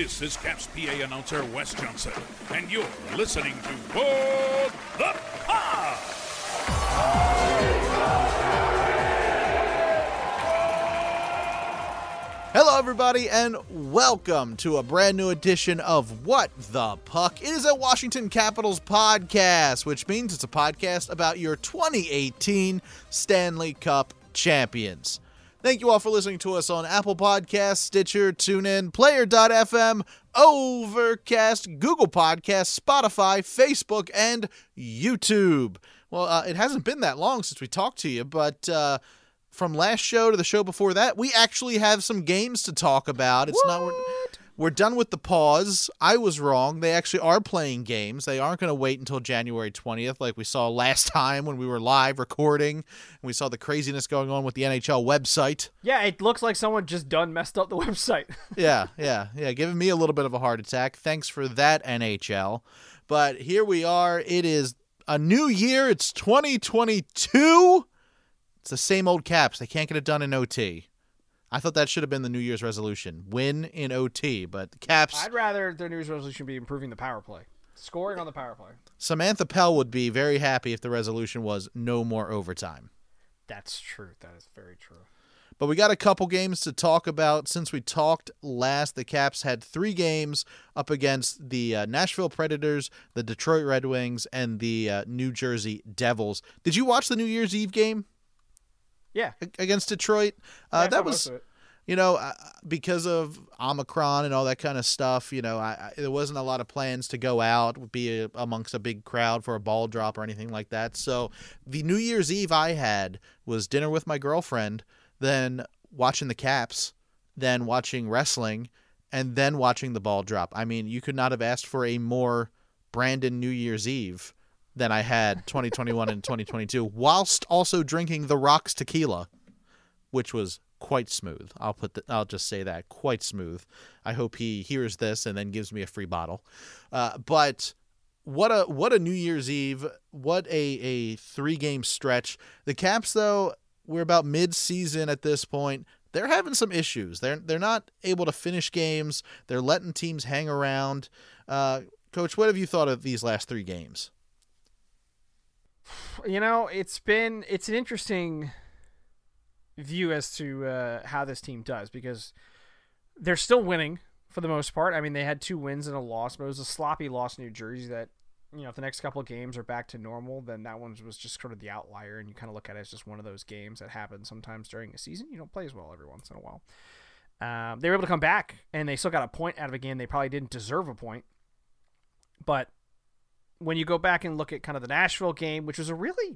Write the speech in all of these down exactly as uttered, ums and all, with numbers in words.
This is Caps P A announcer Wes Johnson, and you're listening to What the Pod! Hello, everybody, and welcome to a brand new edition of What the Puck. It is a Washington Capitals podcast, which means it's a podcast about your twenty eighteen Stanley Cup champions. Thank you all for listening to us on Apple Podcasts, Stitcher, TuneIn, Player dot f m, Overcast, Google Podcasts, Spotify, Facebook, and YouTube. Well, uh, it hasn't been that long since we talked to you, but uh, from last show to the show before that, we actually have some games to talk about. It's what? not we're, we're done with the pause. I was wrong. They actually are playing games. They aren't going to wait until January twentieth like we saw last time when we were live recording and we saw the craziness going on with the N H L website. Yeah, it looks like someone just done messed up the website. yeah, yeah, yeah, giving me a little bit of a heart attack. Thanks for that, N H L. But here we are. It is a new year. It's twenty twenty-two. It's the same old Caps. They can't get it done in O T. I thought that should have been the New Year's resolution. Win in O T, but the Caps... I'd rather their New Year's resolution be improving the power play. Scoring on the power play. Samantha Pell would be very happy if the resolution was no more overtime. That's true. That is very true. But we got a couple games to talk about. Since we talked last, the Caps had three games up against the uh, Nashville Predators, the Detroit Red Wings, and the uh, New Jersey Devils. Did you watch the New Year's Eve game? Yeah. Against Detroit? Uh, yeah, that was, you know, uh, because of Omicron and all that kind of stuff, you know, I, I, there wasn't a lot of plans to go out, be a, amongst a big crowd for a ball drop or anything like that. So the New Year's Eve I had was dinner with my girlfriend, then watching the Caps, then watching wrestling, and then watching the ball drop. I mean, you could not have asked for a more Brandon New Year's Eve than I had twenty twenty-one and twenty twenty-two, whilst also drinking the Rocks tequila, which was quite smooth. I'll put the, I'll just say that, quite smooth. I hope he hears this and then gives me a free bottle. Uh, but what a what a New Year's Eve! What a a three game stretch. The Caps, though, we're about mid season at this point. They're having some issues. They're they're not able to finish games. They're letting teams hang around. Uh, Coach, what have you thought of these last three games? You know, it's been it's an interesting view as to uh, how this team does, because they're still winning for the most part. I mean, they had two wins and a loss, but it was a sloppy loss in New Jersey that, you know, if the next couple of games are back to normal, then that one was just sort of the outlier, and you kind of look at it as just one of those games that happen sometimes during a season. You don't play as well every once in a while. Um, they were able to come back, and they still got a point out of a game they probably didn't deserve a point, but when you go back and look at kind of the Nashville game, which was a really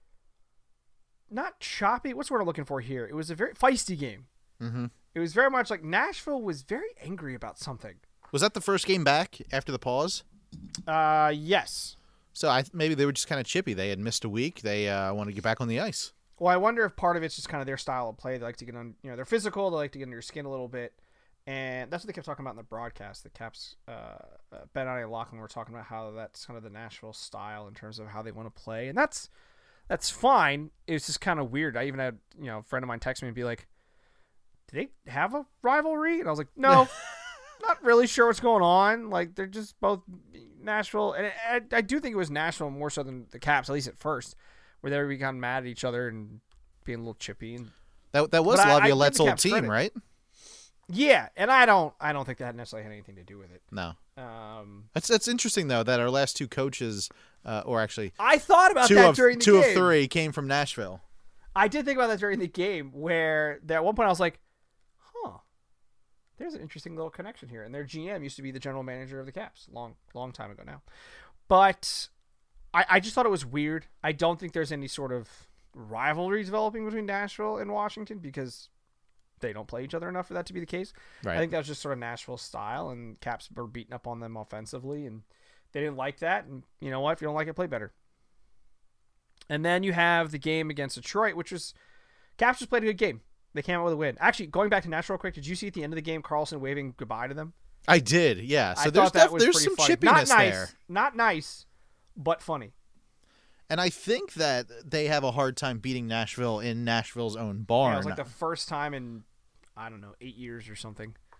not choppy, what's the word I'm looking for here? It was a very feisty game. Mm-hmm. It was very much like Nashville was very angry about something. Was that the first game back after the pause? Uh, yes. So I maybe they were just kind of chippy. They had missed a week. They uh, want to get back on the ice. Well, I wonder if part of it's just kind of their style of play. They like to get on, you know, they're physical. They like to get under your skin a little bit. And that's what they kept talking about in the broadcast. The Caps, uh, uh, Ben and I, Lachlan, were talking about how that's kind of the Nashville style in terms of how they want to play. And that's that's fine. It's just kind of weird. I even had, you know, a friend of mine text me and be like, "Do they have a rivalry?" And I was like, "No, not really sure what's going on. Like, they're just both Nashville." And I, I do think it was Nashville more so than the Caps, at least at first, where they were kind mad at each other and being a little chippy. And that that was Laviolette's old team, credit. Right? Yeah, and I don't, I don't think that necessarily had anything to do with it. No. Um, that's that's interesting though that our last two coaches, uh, or actually, I thought about two that of, during the two game. Two of three came from Nashville. I did think about that during the game, where there, at one point I was like, "Huh, there's an interesting little connection here." And their G M used to be the general manager of the Caps, long, long time ago now. But I, I just thought it was weird. I don't think there's any sort of rivalry developing between Nashville and Washington because they don't play each other enough for that to be the case. Right. I think that was just sort of Nashville style, and Caps were beating up on them offensively, and they didn't like that. And you know what? If you don't like it, play better. And then you have the game against Detroit, which was Caps just played a good game. They came out with a win. Actually, going back to Nashville real quick, did you see at the end of the game Carlson waving goodbye to them? I did, yeah. So I there's that def- was there's some funny. chippiness Not nice, there. Not nice, but funny. And I think that they have a hard time beating Nashville in Nashville's own barn. Yeah, it was like the first time in, I don't know, eight years or something.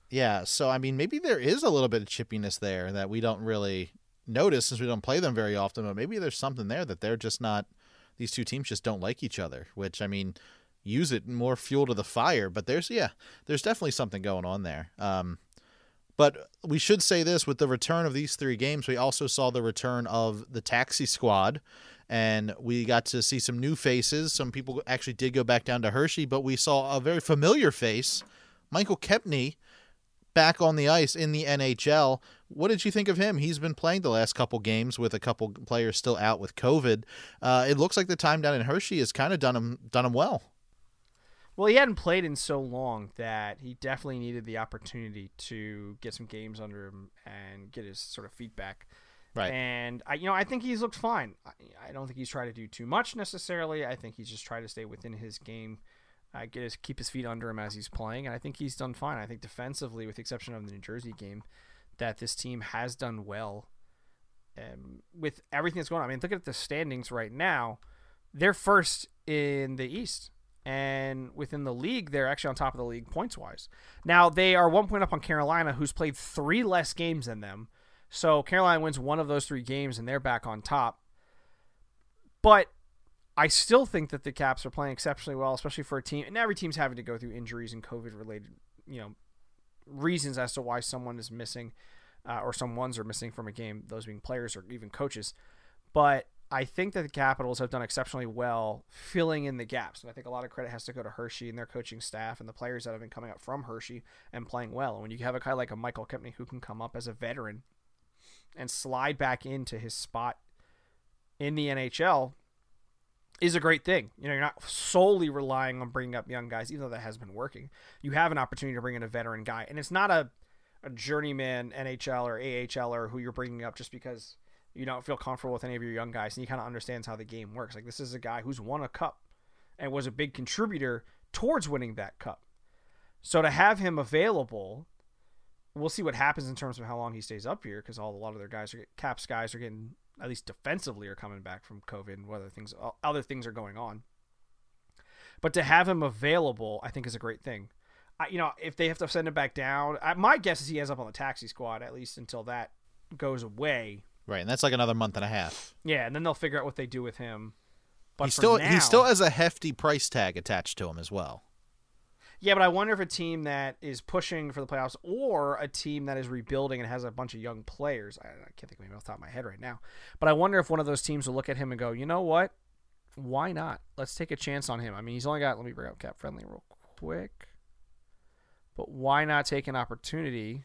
Yeah, so I mean, maybe there is a little bit of chippiness there that we don't really notice since we don't play them very often, but maybe there's something there that they're just not, these two teams just don't like each other, which, I mean, use it more fuel to the fire, but there's, yeah, there's definitely something going on there. Um, but we should say this, with the return of these three games, we also saw the return of the taxi squad, and we got to see some new faces. Some people actually did go back down to Hershey, but we saw a very familiar face, Michael Kempny, back on the ice in the N H L. What did you think of him? He's been playing the last couple games with a couple players still out with COVID. Uh, it looks like the time down in Hershey has kind of done him done him well. Well, he hadn't played in so long that he definitely needed the opportunity to get some games under him and get his sort of feedback. Right. And I, you know, I think he's looked fine. I, I don't think he's tried to do too much necessarily. I think he's just tried to stay within his game. Uh, get his keep his feet under him as he's playing, and I think he's done fine. I think defensively, with the exception of the New Jersey game, that this team has done well um, with everything that's going on. I mean, look at the standings right now. They're first in the East, and within the league, they're actually on top of the league points-wise. Now, they are one point up on Carolina, who's played three less games than them. So Carolina wins one of those three games, and they're back on top. But I still think that the Caps are playing exceptionally well, especially for a team, and every team's having to go through injuries and COVID-related, you know, reasons as to why someone is missing, uh, or some ones are missing from a game, those being players or even coaches. But I think that the Capitals have done exceptionally well filling in the gaps, and I think a lot of credit has to go to Hershey and their coaching staff and the players that have been coming up from Hershey and playing well. And when you have a guy like a Michael Kempny who can come up as a veteran and slide back into his spot in the N H L, is a great thing. You know, you're not solely relying on bringing up young guys, even though that has been working. You have an opportunity to bring in a veteran guy, and it's not a, a journeyman N H L or A H L or who you're bringing up just because you don't feel comfortable with any of your young guys and he kind of understands how the game works. Like, this is a guy who's won a cup and was a big contributor towards winning that cup. So to have him available, we'll see what happens in terms of how long he stays up here, because all a lot of their guys are Caps guys are getting, at least defensively, are coming back from COVID and whether things other things are going on. But to have him available, I think, is a great thing. I, you know, if they have to send him back down, I, my guess is he ends up on the taxi squad at least until that goes away. Right, and that's like another month and a half. Yeah, and then they'll figure out what they do with him. But he still now, he still has a hefty price tag attached to him as well. Yeah, but I wonder if a team that is pushing for the playoffs or a team that is rebuilding and has a bunch of young players, I, I can't think of anything off the top of my head right now, but I wonder if one of those teams will look at him and go, you know what? Why not? Let's take a chance on him. I mean, he's only got, let me bring up Cap Friendly real quick, but why not take an opportunity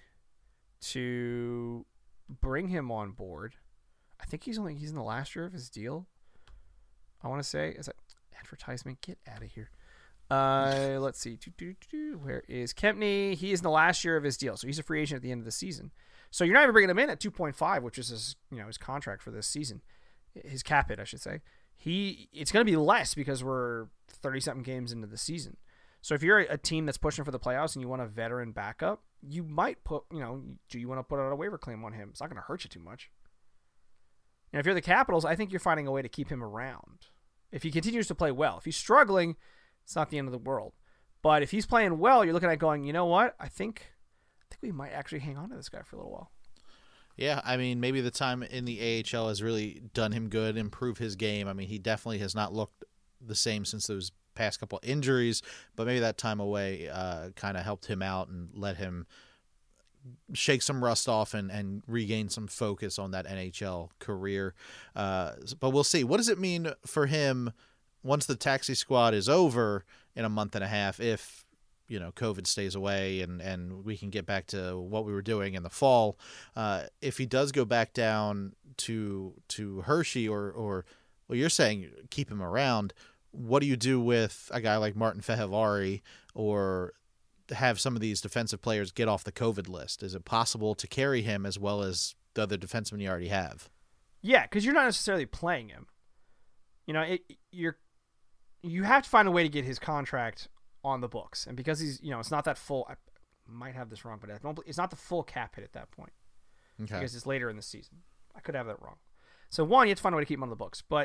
to bring him on board? I think he's only, he's in the last year of his deal. I want to say, is that advertisement? Get out of here. Uh, let's see. Where is Kempny? He is in the last year of his deal, so he's a free agent at the end of the season. So you're not even bringing him in at two point five, which is his, you know, his contract for this season, his cap hit, I should say. He it's going to be less because we're thirty something games into the season. So if you're a team that's pushing for the playoffs and you want a veteran backup, you might put, you know, do you want to put out a waiver claim on him? It's not going to hurt you too much. And if you're the Capitals, I think you're finding a way to keep him around. If he continues to play well, if he's struggling, it's not the end of the world. But if he's playing well, you're looking at going, you know what? I think I think we might actually hang on to this guy for a little while. Yeah, I mean, maybe the time in the A H L has really done him good, improved his game. I mean, he definitely has not looked the same since those past couple injuries, but maybe that time away uh, kind of helped him out and let him shake some rust off and, and regain some focus on that N H L career. Uh, but we'll see. What does it mean for him once the taxi squad is over in a month and a half, if, you know, COVID stays away and, and we can get back to what we were doing in the fall? Uh, if he does go back down to to Hershey, or, or well, you're saying keep him around, what do you do with a guy like Martin Fehervary, or have some of these defensive players get off the COVID list? Is it possible to carry him as well as the other defensemen you already have? Yeah, because you're not necessarily playing him. You know, it, you're you have to find a way to get his contract on the books, and because he's, you know, it's not that full. I might have this wrong, but I don't, it's not the full cap hit at that point. Okay. Because it's later in the season. I could have that wrong. So one, you have to find a way to keep him on the books, but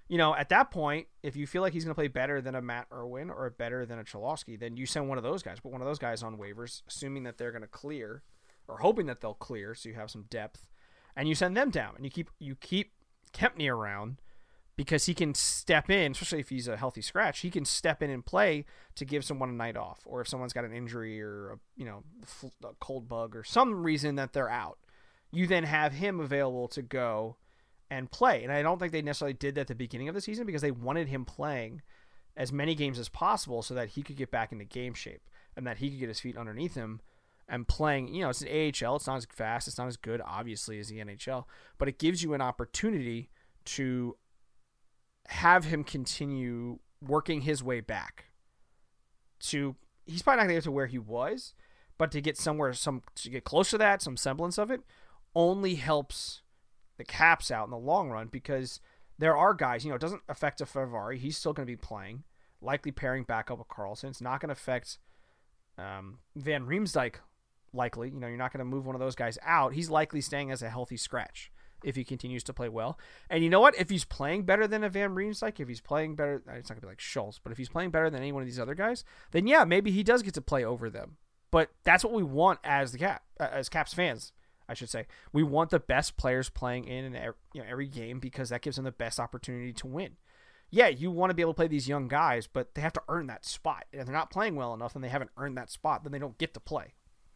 you know, at that point, if you feel like he's going to play better than a Matt Irwin or better than a Cholowski, then you send one of those guys. Put one of those guys on waivers, assuming that they're going to clear, or hoping that they'll clear, so you have some depth, and you send them down, and you keep you keep Kempny around because he can step in, especially if he's a healthy scratch. He can step in and play to give someone a night off, or if someone's got an injury or a, you know a cold bug or some reason that they're out, you then have him available to go and play. And I don't think they necessarily did that at the beginning of the season because they wanted him playing as many games as possible so that he could get back into game shape and that he could get his feet underneath him and playing. You know, it's an A H L. It's not as fast. It's not as good, obviously, as the N H L, but it gives you an opportunity to have him continue working his way back to, he's probably not going to get to where he was, but to get somewhere, some to get close to that, some semblance of it, only helps the Caps out in the long run, because there are guys, you know, it doesn't affect a Ferrari. He's still going to be playing, likely pairing back up with Karlsson. It's not going to affect um, Van Riemsdyk, likely. You know, you're not going to move one of those guys out. He's likely staying as a healthy scratch if he continues to play well. And you know what? If he's playing better than a Van Riemsdyk, if he's playing better, it's not going to be like Schultz, but if he's playing better than any one of these other guys, then yeah, maybe he does get to play over them. But that's what we want as the Cap, uh, as Caps fans, I should say. We want the best players playing in and every, you know, every game, because that gives them the best opportunity to win. Yeah, you want to be able to play these young guys, but they have to earn that spot. And if they're not playing well enough and they haven't earned that spot, then they don't get to play.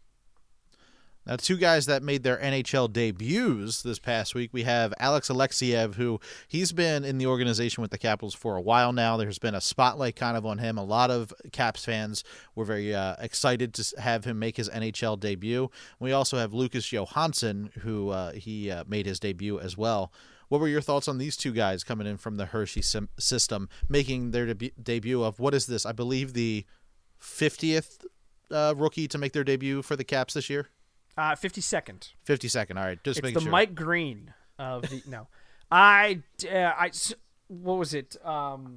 Now, two guys that made their N H L debuts this past week, we have Alex Alexeyev, who he's been in the organization with the Capitals for a while now. There's been a spotlight kind of on him. A lot of Caps fans were very uh, excited to have him make his N H L debut. We also have Lucas Johansson, who uh, he uh, made his debut as well. What were your thoughts on these two guys coming in from the Hershey sim- system, making their deb- debut of, what is this, I believe the fiftieth uh, rookie to make their debut for the Caps this year? Uh, fifty-second. fifty-second, all right. Just it's making the sure. Mike Green of the no. I uh, I what was it? Um,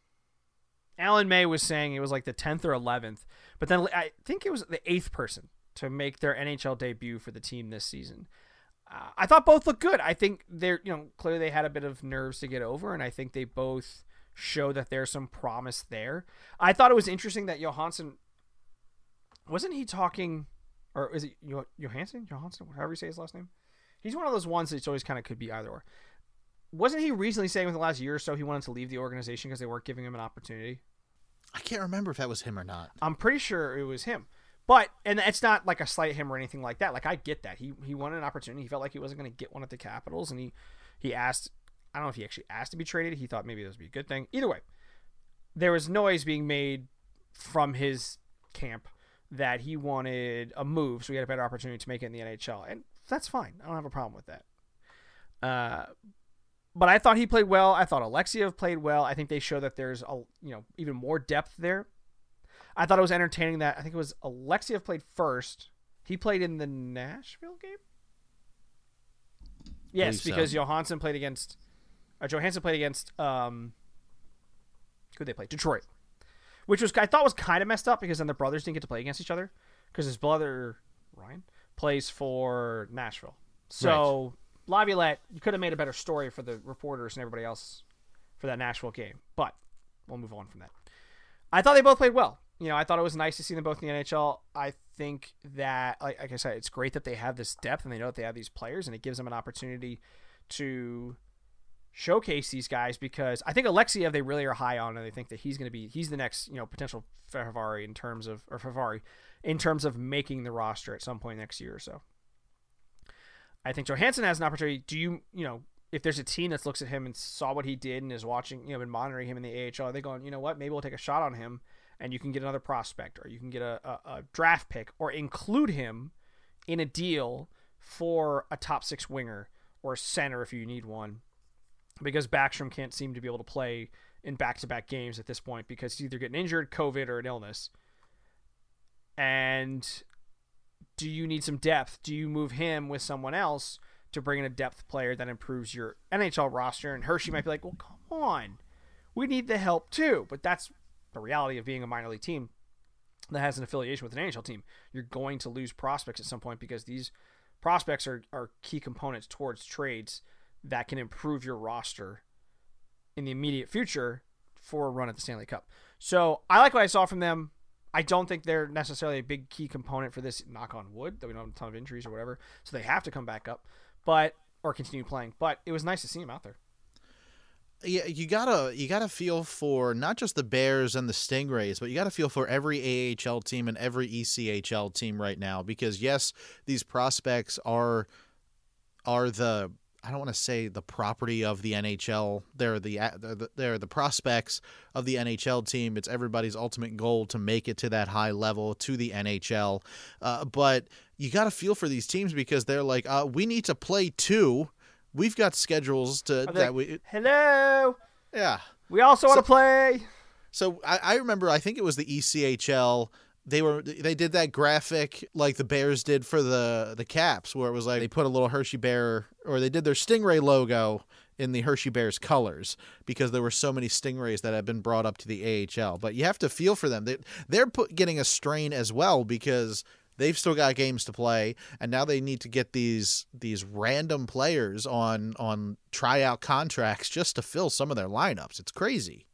Alan May was saying it was like the tenth or eleventh, but then I think it was the eighth person to make their N H L debut for the team this season. Uh, I thought both looked good. I think they're, you know, clearly they had a bit of nerves to get over, and I think they both show that there's some promise there. I thought it was interesting that Johansson, wasn't he talking, or is it Johansson? Johansson, however you say his last name? He's one of those ones that's always kind of could be either or. Wasn't he recently saying within the last year or so he wanted to leave the organization because they weren't giving him an opportunity? I can't remember if that was him or not. I'm pretty sure it was him. But, and it's not like a slight at him or anything like that. Like, I get that. He he wanted an opportunity. He felt like he wasn't going to get one at the Capitals, and he, he asked, I don't know if he actually asked to be traded. He thought maybe this would be a good thing. Either way, there was noise being made from his camp that he wanted a move so he had a better opportunity to make it in the N H L. And that's fine. I don't have a problem with that. Uh, but I thought he played well. I thought Alexeyev played well. I think they show that there's a, you know, even more depth there. I thought it was entertaining that I think it was Alexeyev played first. He played in the Nashville game? Yes, so. because Johansson played against uh, Johansson played against um who they play? Detroit. Which was I thought was kind of messed up because then the brothers didn't get to play against each other because his brother Ryan plays for Nashville. So right. Laviolette, you could have made a better story for the reporters and everybody else for that Nashville game, but we'll move on from that. I thought they both played well. You know, I thought it was nice to see them both in the N H L. I think that, like, like I said, it's great that they have this depth and they know that they have these players, and it gives them an opportunity to showcase these guys because I think Alexeyev they really are high on, and they think that he's going to be he's the next, you know, potential Ferrari in terms of or Ferrari in terms of making the roster at some point next year or so. I think Johansson has an opportunity. Do you, you know, if there's a team that looks at him and saw what he did and is watching, you know, been monitoring him in the A H L, are they going, you know what, maybe we'll take a shot on him and you can get another prospect or you can get a, a, a draft pick or include him in a deal for a top six winger or a center if you need one, because Backstrom can't seem to be able to play in back-to-back games at this point because he's either getting injured, COVID, or an illness. And do you need some depth? Do you move him with someone else to bring in a depth player that improves your N H L roster? And Hershey might be like, well, come on. We need the help too. But that's the reality of being a minor league team that has an affiliation with an N H L team. You're going to lose prospects at some point because these prospects are, are key components towards trades that can improve your roster in the immediate future for a run at the Stanley Cup. So I like what I saw from them. I don't think they're necessarily a big key component for this, knock on wood, that we don't have a ton of injuries or whatever. So they have to come back up, but or continue playing. But it was nice to see them out there. Yeah, you gotta you gotta feel for not just the Bears and the Stingrays, but you gotta feel for every A H L team and every E C H L team right now. Because yes, these prospects are are the I don't want to say the property of the N H L. They're the they're the, they're the prospects of the N H L team. It's everybody's ultimate goal to make it to that high level, to the N H L. Uh, but you got to feel for these teams because they're like, uh, we need to play too. We've got schedules to Are that they, we. Hello. Yeah. We also want to So- play. So I, I remember, I think it was the E C H L. They were they did that graphic like the Bears did for the the Caps, where it was like they put a little Hershey Bear, or they did their Stingray logo in the Hershey Bears colors because there were so many Stingrays that had been brought up to the A H L. But you have to feel for them. They, they're put, getting a strain as well because they've still got games to play, and now they need to get these these random players on on tryout contracts just to fill some of their lineups. It's crazy.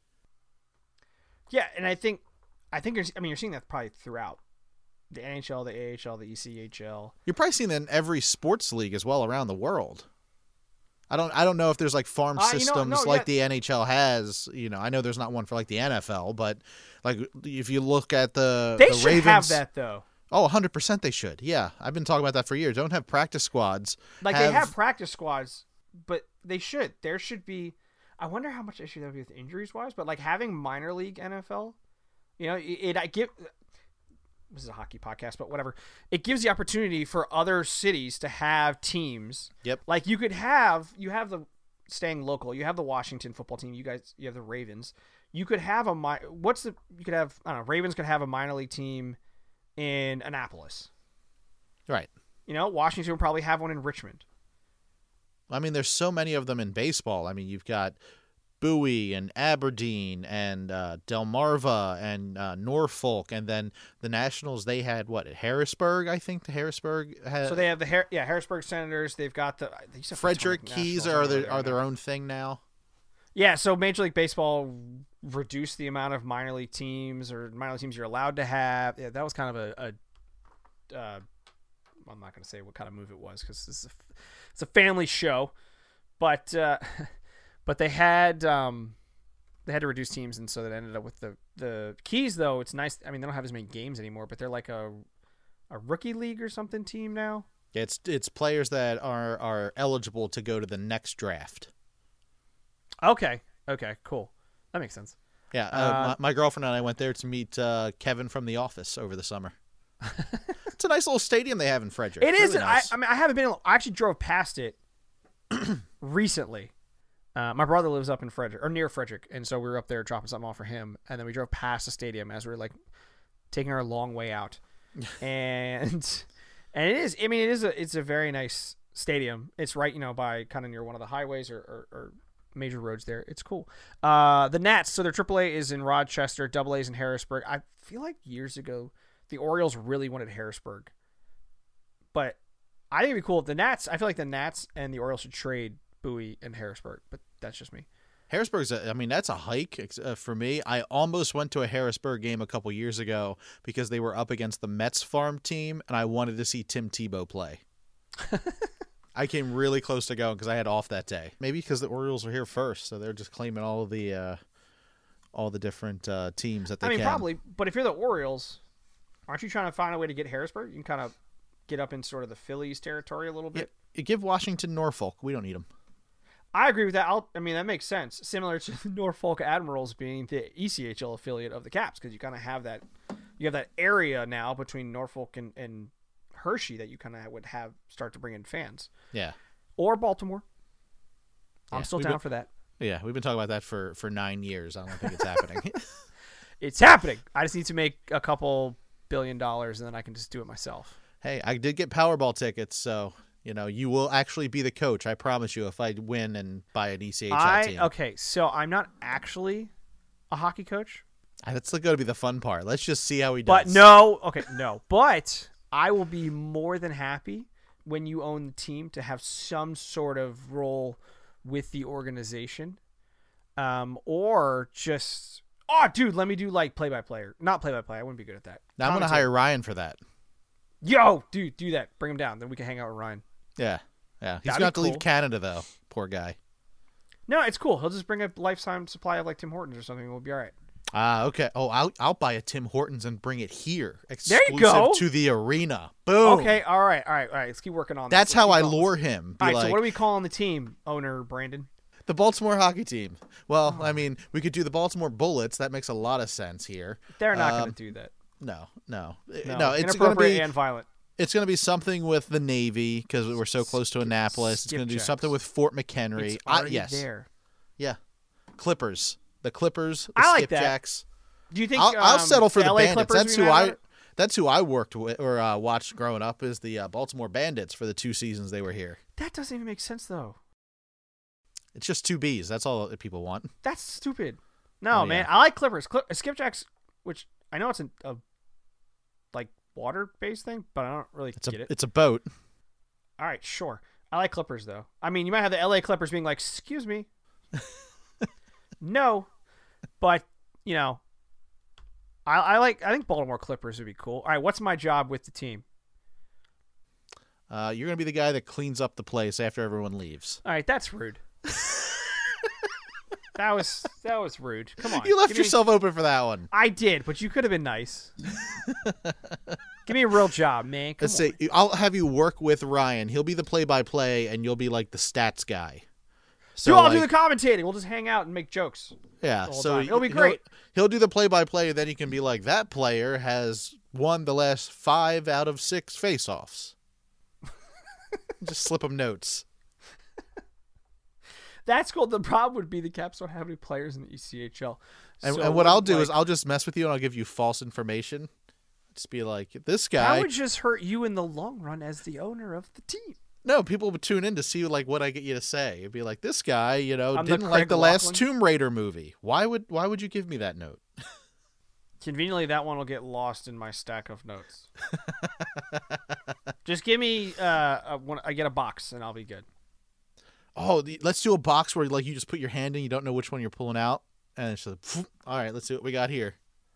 Yeah, and I think, I think you're, I mean, you're seeing that probably throughout the N H L, the A H L, the E C H L. You're probably seeing that in every sports league as well around the world. I don't I don't know if there's like farm Uh, you know, systems no, like yeah. the N H L has. You know, I know there's not one for like the N F L, but like if you look at the They the should Ravens, have that though. Oh, one hundred percent they should. Yeah, I've been talking about that for years. Don't have practice squads. Like they have practice squads, but they should. There should be. I wonder how much issue that would be with injuries wise, but like having minor league N F L, you know, it, it I give. This is a hockey podcast, but whatever. It gives the opportunity for other cities to have teams. Yep. Like you could have, you have the staying local. You have the Washington football team. You guys, you have the Ravens. You could have a mi- What's the? You could have. I don't know. Ravens could have a minor league team in Annapolis. Right. You know, Washington would probably have one in Richmond. I mean, there's so many of them in baseball. I mean, you've got Bowie and Aberdeen and uh, Delmarva and uh, Norfolk, and then the Nationals. They had what Harrisburg, I think. The Harrisburg had. So they have the Har- yeah Harrisburg Senators. They've got the they used to have Frederick Potomac Keys Nationals are over their there are now. their own thing now. Yeah, so Major League Baseball reduced the amount of minor league teams or minor league teams you're allowed to have. Yeah, that was kind of a. a uh, I'm not going to say what kind of move it was because this is a, it's a family show, but uh, but they had um, they had to reduce teams, and so that ended up with the the Keys. Though it's nice. I mean, they don't have as many games anymore, but they're like a a rookie league or something team now. Yeah, it's it's players that are are eligible to go to the next draft. Okay. Okay. Cool. That makes sense. Yeah, uh, Uh, my, my girlfriend and I went there to meet uh, Kevin from The Office over the summer. It's a nice little stadium they have in Frederick. It It's is. really nice. I, I mean, I haven't been. I actually drove past it recently. Uh, my brother lives up in Frederick or near Frederick, and so we were up there dropping something off for him, and then we drove past the stadium as we were like taking our long way out, and and it is. I mean, it is a. It's a very nice stadium. It's right, you know, by kind of near one of the highways or, or, or major roads there. It's cool. Uh, the Nats. So their triple A is in Rochester, double A is in Harrisburg. I feel like years ago the Orioles really wanted Harrisburg, but I think it'd be cool if the Nats. I feel like the Nats and the Orioles should trade Bowie and Harrisburg, but that's just me. Harrisburg's, a, I mean, that's a hike ex- uh, for me. I almost went to a Harrisburg game a couple years ago because they were up against the Mets farm team, and I wanted to see Tim Tebow play. I came really close to going because I had off that day. Maybe because the Orioles are here first, so they're just claiming all of the uh, all the different uh, teams that they I mean, can. probably, but if you're the Orioles, aren't you trying to find a way to get Harrisburg? You can kind of get up in sort of the Phillies territory a little bit. You give Washington Norfolk. We don't need them. I agree with that. I'll, I mean, that makes sense. Similar to the Norfolk Admirals being the E C H L affiliate of the Caps, because you kind of have that, you have that area now between Norfolk and, and Hershey that you kind of would have start to bring in fans. Yeah. Or Baltimore. I'm Yeah, still we've down been- for that. Yeah, we've been talking about that for, for nine years. I don't think it's happening. It's happening. I just need to make a couple billion dollars, and then I can just do it myself. Hey, I did get Powerball tickets, so you know you will actually be the coach. I promise you. If I win and buy an E C H L I team, okay, so I'm not actually a hockey coach, that's going to be the fun part. Let's just see how he but does. no, okay, no, but I will be more than happy when you own the team to have some sort of role with the organization. um, or just oh, dude, let me do like play by play, not play by play. I wouldn't be good at that. Now I'm gonna hire Ryan for that. Yo, dude, do that. Bring him down. Then we can hang out with Ryan. Yeah, yeah. He's That'd gonna have be to leave cool. Canada though. Poor guy. No, it's cool. He'll just bring a lifetime supply of like Tim Hortons or something. We'll be all right. Ah, okay. Oh, I'll I'll buy a Tim Hortons and bring it here, There exclusive you go. to the arena. Boom. Okay, all right, all right, all right. Let's keep working on that. That's Let's how keep I going. lure him. Be All right, like, so what are we calling the team, owner Brandon? the Baltimore hockey team. Well, Oh. I mean, we could do the Baltimore Bullets. That makes a lot of sense here. They're not Um, going to do that. No, no, No, no. It's going to inappropriate be and violent. it's going to be something with the Navy because we're so close to Annapolis. It's going to do Skipjacks. something with Fort McHenry. It's I, already yes, there. yeah. Clippers, the Clippers, the I like that. Skipjacks. Do you think I'll, I'll um, settle for the, L A Bandits. Clippers That's would be who mad I. about it? That's who I worked with or uh, watched growing up. Is the uh, Baltimore Bandits for the two seasons they were here. That doesn't even make sense though. It's just two B's. That's all that people want. That's stupid. No, Oh, man. yeah. I like Clippers. Clip, Skipjacks, which I know it's a, a like water-based thing, but I don't really It's a get it. it's a boat. All right, sure. I like Clippers though. I mean, you might have the L A Clippers being like, "Excuse me." No, but you know, I, I like. I think Baltimore Clippers would be cool. All right, what's my job with the team? Uh, you're gonna be the guy that cleans up the place after everyone leaves. All right, that's rude. that was that was rude. Come on, You left give me- yourself open for that one. I did, but you could have been nice. Give me a real job, man. Come Let's on. say I'll have you work with Ryan. He'll be the play-by-play, and you'll be like the stats guy. So Dude, I'll like, do the commentating. We'll just hang out and make jokes. yeah. the whole So time. It'll be he'll- great. He'll do the play-by-play, and then he can be like, that player has won the last five out of six face-offs. Just slip him notes. That's cool. The problem would be the Caps don't have any players in the E C H L. And, So and it what I'll wouldn't, do like- is I'll just mess with you, and I'll give you false information. Just be like, this that guy. would just hurt you in the long run as the owner of the team. No, people would tune in to see like what I get you to say. It'd be like, this guy, you know, I'm the didn't like Craig the last Laughlin. Tomb Raider movie. Why would why would you give me that note? Conveniently, that one will get lost in my stack of notes. Just give me uh, a, one, I get a box and I'll be good. Oh, the, let's do a box where like you just put your hand in, you don't know which one you're pulling out, and it's just like, all right, let's see what we got here.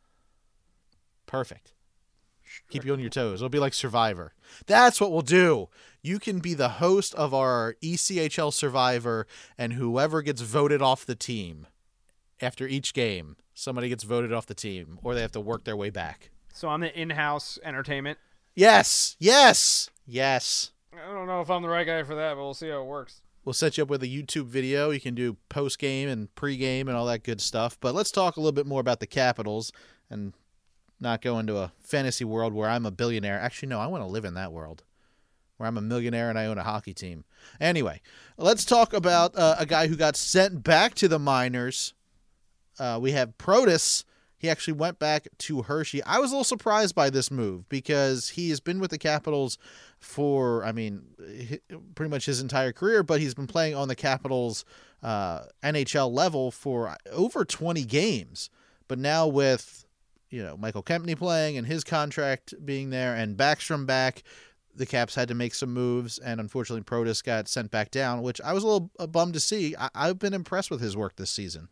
Perfect. Keep you on your toes. It'll be like Survivor. That's what we'll do. You can be the host of our E C H L Survivor, and whoever gets voted off the team after each game, somebody gets voted off the team, or they have to work their way back. So I'm the in-house entertainment. Yes, yes, yes. I don't know if I'm the right guy for that, but we'll see how it works. We'll set you up with a YouTube video. You can do post-game and pre-game and all that good stuff. But let's talk a little bit more about the Capitals and not go into a fantasy world where I'm a billionaire. Actually, no, I want to live in that world where I'm a millionaire and I own a hockey team. Anyway, let's talk about uh, a guy who got sent back to the minors. Uh, we have Protas. He actually went back to Hershey. I was a little surprised by this move because he has been with the Capitals for, I mean, hi- pretty much his entire career, but he's been playing on the Capitals uh, N H L level for over twenty games. But now with, you know, Michael Kempney playing and his contract being there and Backstrom back, the Caps had to make some moves, and unfortunately Protas got sent back down, which I was a little uh, bummed to see. I- I've been impressed with his work this season.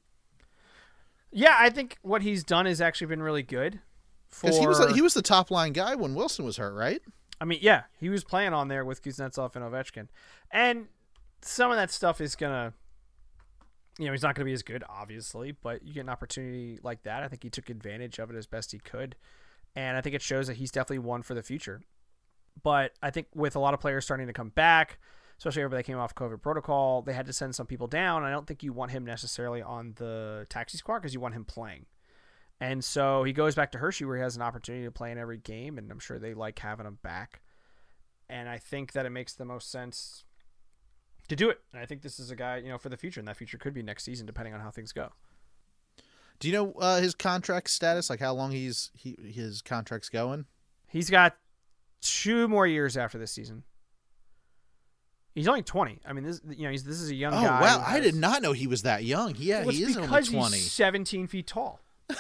Yeah, I think what he's done has actually been really good. For Because he was he was the top line guy when Wilson was hurt, right? I mean, yeah, he was playing on there with Kuznetsov and Ovechkin. And some of that stuff is going to, you know, he's not going to be as good, obviously, but you get an opportunity like that. I think he took advantage of it as best he could. And I think it shows that he's definitely one for the future. But I think with a lot of players starting to come back, especially after they came off COVID protocol, they had to send some people down. I don't think you want him necessarily on the taxi squad because you want him playing. And so he goes back to Hershey where he has an opportunity to play in every game, and I'm sure they like having him back. And I think that it makes the most sense to do it. And I think this is a guy, you know, for the future, and that future could be next season depending on how things go. Do you know uh, his contract status? Like how long he's he his contract's going? He's got two more years after this season. He's only twenty. I mean, this you know, he's, this is a young Oh guy. wow, who I has- did not know he was that young. Yeah, Well, he it's is only because twenty. he's seventeen feet tall.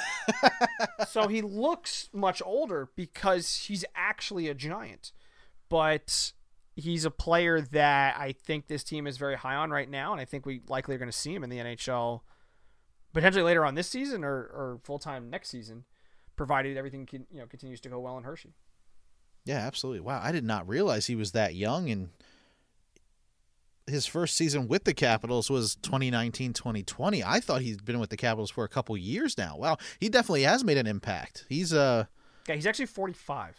So he looks much older because he's actually a giant. But he's a player that I think this team is very high on right now, and I think we likely are going to see him in the N H L potentially later on this season or, or full time next season, provided everything can, you know continues to go well in Hershey. Yeah, absolutely. Wow, I did not realize he was that young, and his first season with the Capitals was twenty nineteen twenty twenty. I thought he'd been with the Capitals for a couple years now. Wow, he definitely has made an impact. He's uh Yeah, he's actually forty-five.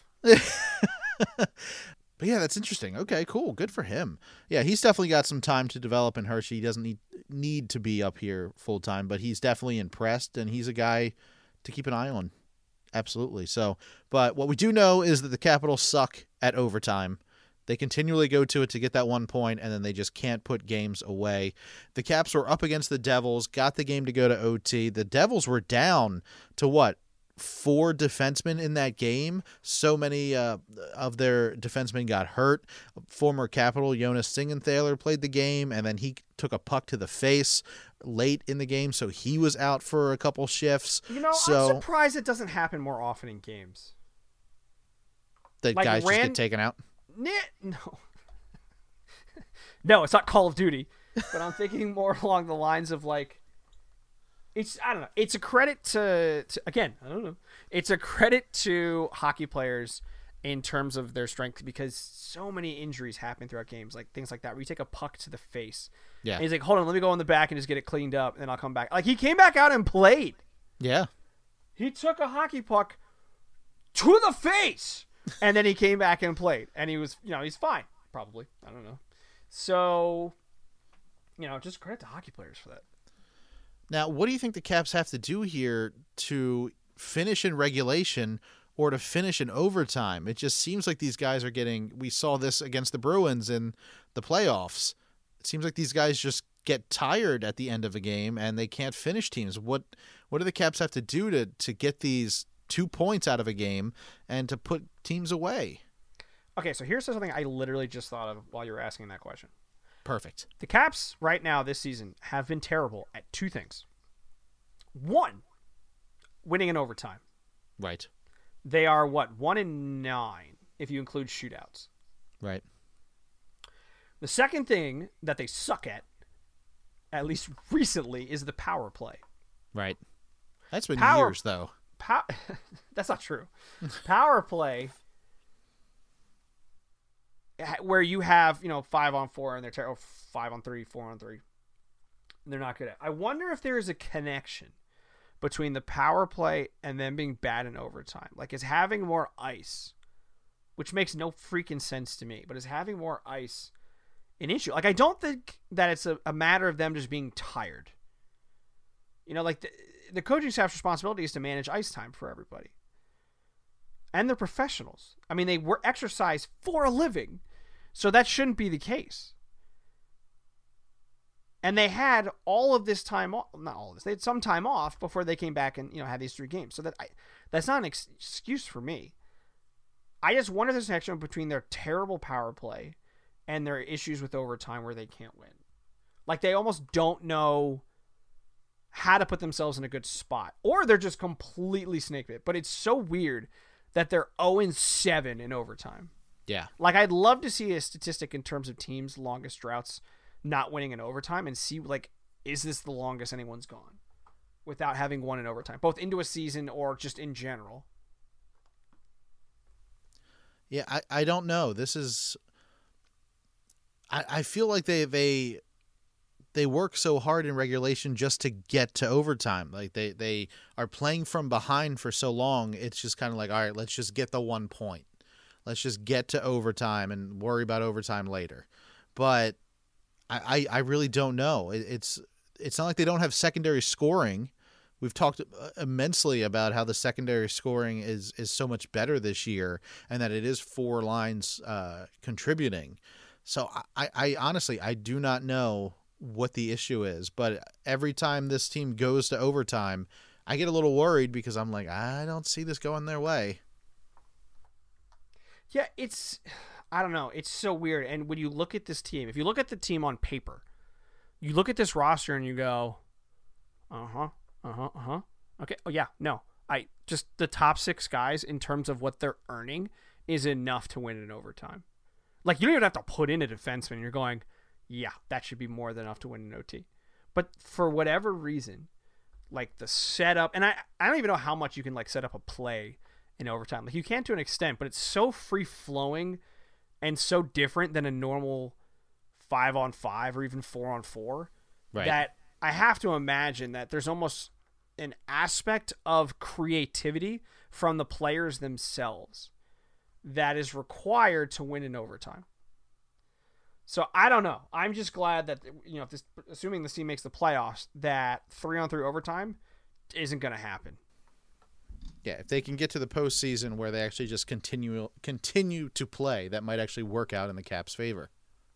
But yeah, that's interesting. Okay, cool. Good for him. Yeah, he's definitely got some time to develop in Hershey. He doesn't need need to be up here full time, but he's definitely impressed, and he's a guy to keep an eye on. Absolutely. So, but what we do know is that the Capitals suck at overtime. They continually go to it to get that one point, and then they just can't put games away. The Caps were up against the Devils, got the game to go to O T. The Devils were down to what? Four defensemen in that game. So many uh, of their defensemen got hurt. Former Capital Jonas Singenthaler played the game, and then he took a puck to the face late in the game, so he was out for a couple shifts. You know, so, I'm surprised it doesn't happen more often in games. The like guys ran... just get taken out? Nah, no. No, it's not Call of Duty, but I'm thinking more along the lines of like, It's I don't know. It's a credit to, to again, I don't know. It's a credit to hockey players in terms of their strength, because so many injuries happen throughout games, like things like that, where you take a puck to the face. Yeah. And he's like, hold on, let me go in the back and just get it cleaned up, and then I'll come back. Like, he came back out and played. Yeah. He took a hockey puck to the face, and then he came back and played. And he was, you know, he's fine, probably. I don't know. So, you know, just credit to hockey players for that. Now, what do you think the Caps have to do here to finish in regulation or to finish in overtime? It just seems like these guys are getting, we saw this against the Bruins in the playoffs. It seems like these guys just get tired at the end of a game and they can't finish teams. What what do the Caps have to do to, to get these two points out of a game and to put teams away? Okay, so here's something I literally just thought of while you were asking that question. Perfect. The Caps right now this season have been terrible at two things. One, winning in overtime. Right. They are, what, one in nine if you include shootouts. Right. The second thing that they suck at, at least recently, is the power play. Right. That's been Power- years, though. Pow- That's not true. Power play, where you have, you know, five on four and they're ter- or five on three, four on three, and they're not good at. I wonder if there is a connection between the power play and them being bad in overtime. Like, is having more ice, which makes no freaking sense to me, but is having more ice an issue? Like, I don't think that it's a, a matter of them just being tired. You know, like the, the coaching staff's responsibility is to manage ice time for everybody. And they're professionals. I mean, they were exercise for a living, so that shouldn't be the case. And they had all of this time off, not all of this, they had some time off before they came back and, you know, had these three games. So that I, that's not an ex- excuse for me. I just wonder if there's a connection between their terrible power play and their issues with overtime where they can't win. Like, they almost don't know how to put themselves in a good spot, or they're just completely snake bit. But it's so weird that they're oh and seven in overtime. Yeah. Like, I'd love to see a statistic in terms of teams' longest droughts not winning in overtime and see, like, is this the longest anyone's gone without having won in overtime, both into a season or just in general? Yeah, I, I don't know. This is... I, I feel like they they they work so hard in regulation just to get to overtime. Like, they, they are playing from behind for so long, it's just kind of like, all right, let's just get the one point. Let's just get to overtime and worry about overtime later. But I, I, I really don't know. It, it's it's not like they don't have secondary scoring. We've talked immensely about how the secondary scoring is, is so much better this year and that it is four lines uh, contributing. So I, I honestly, I do not know what the issue is, but every time this team goes to overtime, I get a little worried because I'm like, I don't see this going their way. Yeah, it's, I don't know. It's so weird. And when you look at this team, if you look at the team on paper, you look at this roster and you go, uh-huh, uh-huh, uh-huh. Okay. Oh, yeah, no. I just, the top six guys in terms of what they're earning is enough to win in overtime. Like, you don't even have to put in a defenseman. You're going, yeah, that should be more than enough to win an O T. But for whatever reason, like the setup, and I I don't even know how much you can like set up a play in overtime. Like you can to an extent, but it's so free flowing and so different than a normal five on five or even four on four Right. that I have to imagine that there's almost an aspect of creativity from the players themselves that is required to win in overtime. So I don't know. I'm just glad that, you know, if this, assuming this team makes the playoffs, that three on three overtime isn't going to happen. Yeah, if they can get to the postseason where they actually just continue continue to play, that might actually work out in the Caps' favor.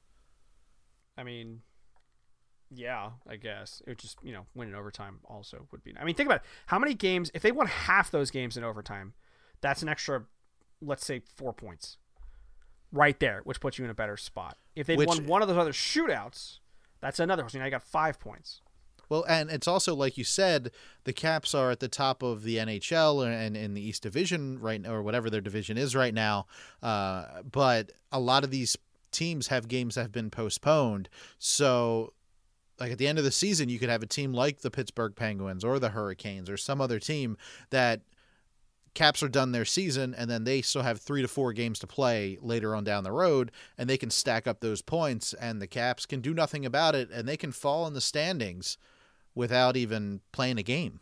I mean, yeah, I guess it would just, you know, win in overtime also would be. I mean, think about it. How many games, if they won half those games in overtime, that's an extra, let's say, four points right there, which puts you in a better spot. If they won one of those other shootouts, that's another. So now you got five points. Well, and it's also, like you said, the Caps are at the top of the N H L and in the East Division right now, or whatever their division is right now. Uh, but a lot of these teams have games that have been postponed. So, like at the end of the season, you could have a team like the Pittsburgh Penguins or the Hurricanes or some other team that Caps are done their season, and then they still have three to four games to play later on down the road, and they can stack up those points, and the Caps can do nothing about it, and they can fall in the standings without even playing a game.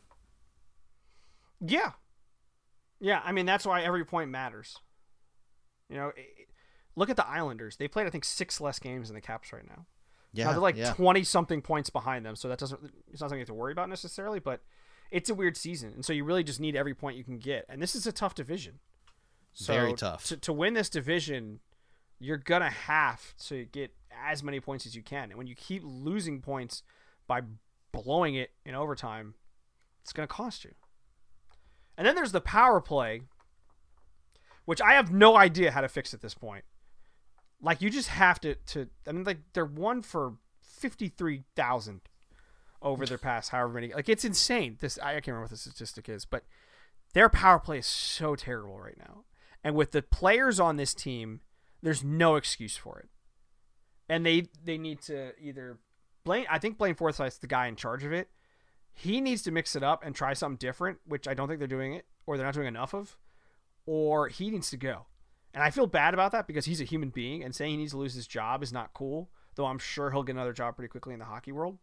Yeah. Yeah, I mean, that's why every point matters. You know, it, look at the Islanders. They played, I think, six less games than the Caps right now. Yeah, now, they're like yeah. twenty-something points behind them, so that doesn't it's not something you have to worry about necessarily, but it's a weird season, and so you really just need every point you can get. And this is a tough division. So Very tough. To, to win this division, you're going to have to get as many points as you can. And when you keep losing points by blowing it in overtime, it's going to cost you. And then there's the power play, which I have no idea how to fix at this point. Like, you just have to, to I mean, like, they're one for fifty-three thousand over their past however many. Like, it's insane. This I can't remember what the statistic is, but their power play is so terrible right now. And with the players on this team, there's no excuse for it. And they they need to either Blaine, I think Blaine Forsythe's the guy in charge of it. He needs to mix it up and try something different, which I don't think they're doing it, or they're not doing enough of, or he needs to go. And I feel bad about that because he's a human being, and saying he needs to lose his job is not cool, though I'm sure he'll get another job pretty quickly in the hockey world.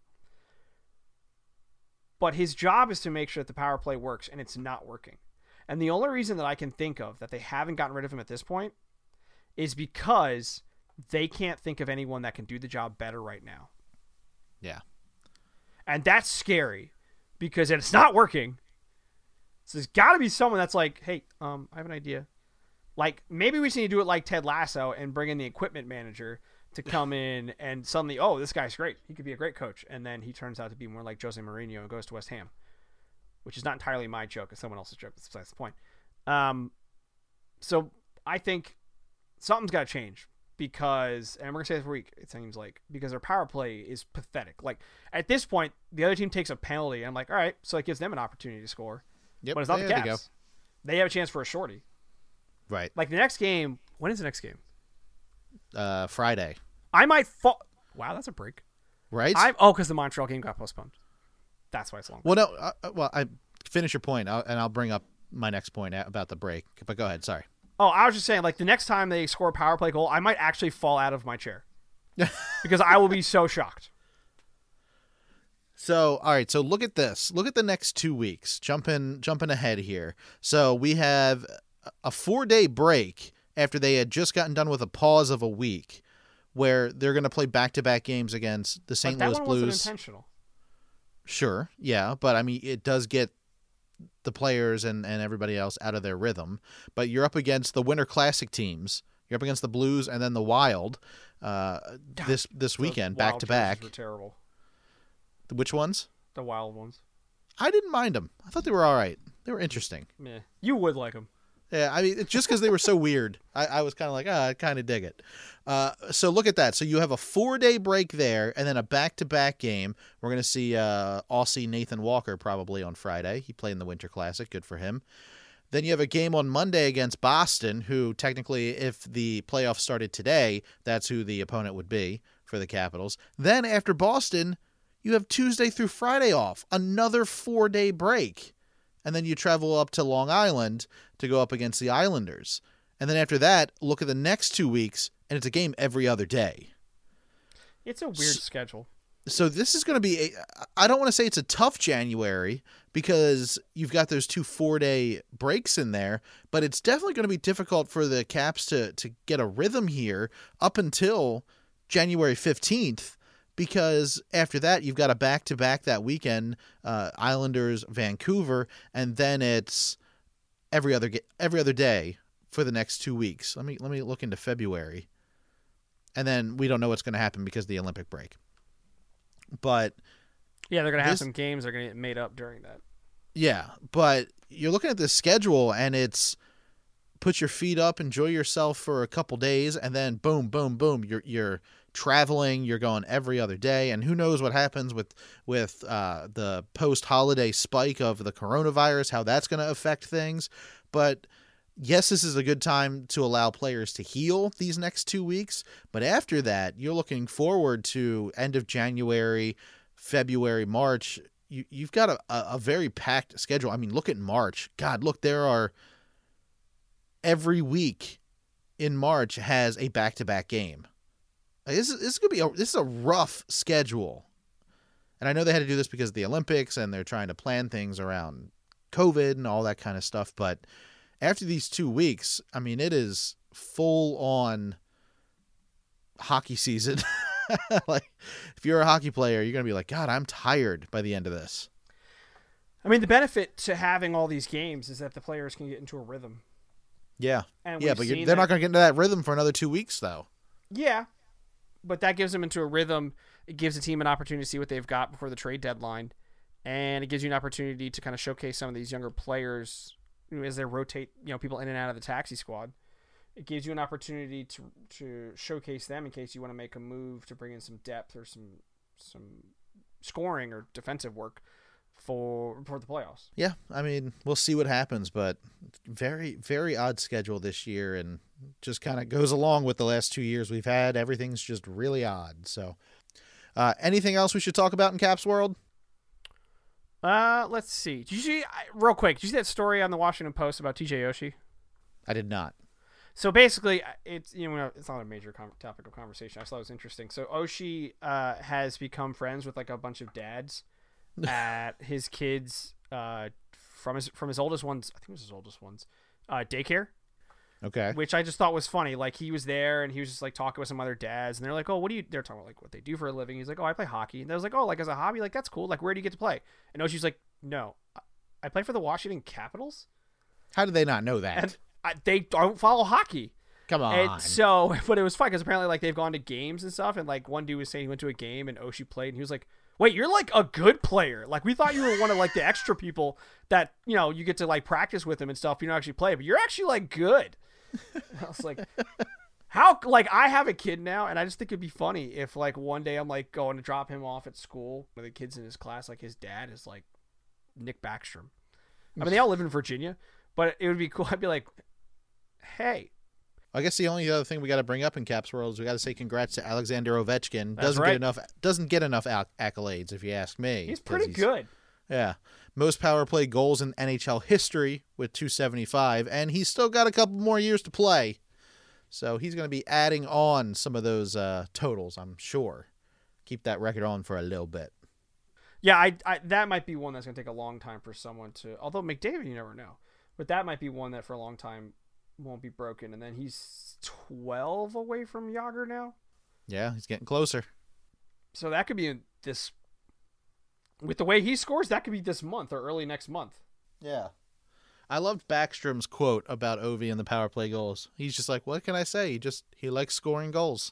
But his job is to make sure that the power play works, and it's not working. And the only reason that I can think of that they haven't gotten rid of him at this point is because they can't think of anyone that can do the job better right now. Yeah. And that's scary because it's not working. So there's got to be someone that's like, hey, um, I have an idea. Like, maybe we just need to do it like Ted Lasso and bring in the equipment manager to come in and suddenly, oh, this guy's great. He could be a great coach. And then he turns out to be more like Jose Mourinho and goes to West Ham, which is not entirely my joke. It's someone else's joke. That's besides the point. Um, so I think something's got to change because, and we're going to say this every week, it seems like, because their power play is pathetic. Like, at this point, the other team takes a penalty, and I'm like, all right, so it gives them an opportunity to score. Yep, but it's not there the they Caps. go. They have a chance for a shorty. Right. Like, the next game, when is the next game? Uh, Friday. I might fall. Wow, that's a break. Right? I Oh, because the Montreal game got postponed. That's why it's long. Well, no. Uh, well, I finish your point, I'll, and I'll bring up my next point about the break. But go ahead. Sorry. Oh, I was just saying, like, the next time they score a power play goal, I might actually fall out of my chair because I will be so shocked. So, all right. So look at this. Look at the next two weeks. Jumping, jumping ahead here. So we have a four-day break after they had just gotten done with a pause of a week, where they're going to play back-to-back games against the Saint But that Louis one Blues. wasn't intentional. Sure, yeah, but I mean, it does get the players and, and everybody else out of their rhythm. But you're up against the Winter Classic teams. You're up against the Blues and then the Wild uh, this this weekend, back to back. Were terrible. Which ones? The Wild ones. I didn't mind them. I thought they were all right. They were interesting. Meh. You would like them. Yeah, I mean, it's just because they were so weird. I, I was kind of like, ah, I kind of dig it. Uh, so look at that. So you have a four-day break there, and then a back-to-back game. We're going to see uh, Aussie Nathan Walker probably on Friday. He played in the Winter Classic. Good for him. Then you have a game on Monday against Boston, who technically, if the playoffs started today, that's who the opponent would be for the Capitals. Then after Boston, you have Tuesday through Friday off, another four-day break. And then you travel up to Long Island to go up against the Islanders. And then after that, look at the next two weeks, and it's a game every other day. It's a weird so, schedule. So this is going to be, a, I don't want to say it's a tough January because you've got those two four-day breaks in there, but it's definitely going to be difficult for the Caps to, to get a rhythm here up until January fifteenth. Because after that, you've got a back-to-back that weekend, uh, Islanders, Vancouver, and then it's every other every other day for the next two weeks. Let me let me look into February, and then we don't know what's going to happen because of the Olympic break. But yeah, they're going to have this, some games that are going to get made up during that. Yeah, but you're looking at the schedule, and it's put your feet up, enjoy yourself for a couple days, and then boom, boom, boom, you're you're traveling, you're going every other day, and who knows what happens with with uh, the post-holiday spike of the coronavirus, how that's going to affect things. But yes, this is a good time to allow players to heal these next two weeks, but after that, you're looking forward to end of January, February, March. You, you've got a, a very packed schedule. I mean, look at March. God, look, there are every week in March has a back-to-back game. This is, this is gonna be a, this is a rough schedule, and I know they had to do this because of the Olympics, and they're trying to plan things around COVID and all that kind of stuff. But after these two weeks, I mean, it is full on hockey season. Like, if you're a hockey player, you're gonna be like, God, I'm tired by the end of this. I mean, the benefit to having all these games is that the players can get into a rhythm. Yeah, and yeah, but you're, they're that... not gonna get into that rhythm for another two weeks, though. Yeah. But that gives them into a rhythm. It gives the team an opportunity to see what they've got before the trade deadline. And it gives you an opportunity to kind of showcase some of these younger players as they rotate, you know, people in and out of the taxi squad. It gives you an opportunity to to showcase them in case you want to make a move to bring in some depth or some some scoring or defensive work for for the playoffs. Yeah, I mean, we'll see what happens, but very, very odd schedule this year, and just kind of goes along with the last two years we've had. Everything's just really odd. So, uh, anything else we should talk about in Caps World? Uh, let's see. Did you see, real quick, did you see that story on the Washington Post about T J Oshie? I did not. So basically, it's you know it's not a major com- topic of conversation. I just thought it was interesting. So Oshie uh, has become friends with like a bunch of dads at his kids uh, from his from his oldest ones. I think it was his oldest ones uh, daycare. Okay. Which I just thought was funny. Like, he was there and he was just like talking with some other dads, and they're like, "Oh, what do you?" They're talking about like what they do for a living. He's like, "Oh, I play hockey." And I was like, "Oh, like as a hobby, like that's cool. Like, where do you get to play?" And Oshie's like, "No, I play for the Washington Capitals." How did they not know that? And I, they don't follow hockey. Come on. And so, but it was fun because apparently, like, they've gone to games and stuff, and like one dude was saying he went to a game and Oshie played, and he was like, "Wait, you're like a good player. Like, we thought you were one of like the extra people that, you know, you get to like practice with him and stuff. You don't actually play, but you're actually like good." I was like, how, like, I have a kid now, and I just think it'd be funny if like one day I'm like going to drop him off at school, one of the kids in his class, like his dad is like Nick Backstrom. I mean, they all live in Virginia, but it would be cool. I'd be like, "Hey." I guess the only other thing we got to bring up in Caps World is we got to say congrats to Alexander Ovechkin. That's doesn't right. get enough doesn't get enough acc- accolades, if you ask me. He's pretty he's, good. Yeah, most power play goals in N H L history with two seventy-five, and he's still got a couple more years to play. So he's going to be adding on some of those uh, totals, I'm sure. Keep that record on for a little bit. Yeah, I, I that might be one that's going to take a long time for someone to. Although McDavid, you never know, but that might be one that for a long time won't be broken. And then he's twelve away from Yager now. Yeah, he's getting closer. So that could be in this. With the way he scores, that could be this month or early next month. Yeah. I loved Backstrom's quote about Ovi and the power play goals. He's just like, what can I say? He just he likes scoring goals.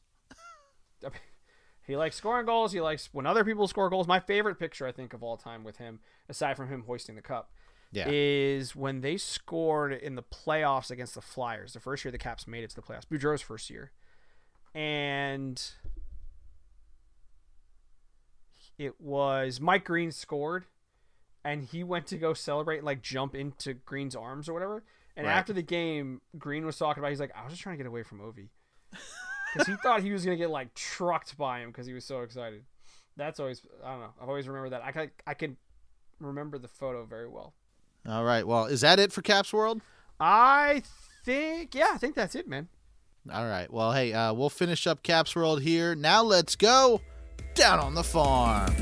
He likes scoring goals. He likes when other people score goals. My favorite picture, I think, of all time with him, aside from him hoisting the cup, yeah. is when they scored in the playoffs against the Flyers. The first year the Caps made it to the playoffs. Boudreau's first year. And it was Mike Green scored, and he went to go celebrate and like jump into Green's arms or whatever. And right. after the game, Green was talking about, he's like, "I was just trying to get away from Ovi." Because he thought he was going to get like trucked by him because he was so excited. That's always, I don't know. I've always remembered that. I can, I can remember the photo very well. All right. Well, is that it for Caps World? I think, yeah, I think that's it, man. All right. Well, hey, uh, we'll finish up Caps World here. Now let's go down on the farm.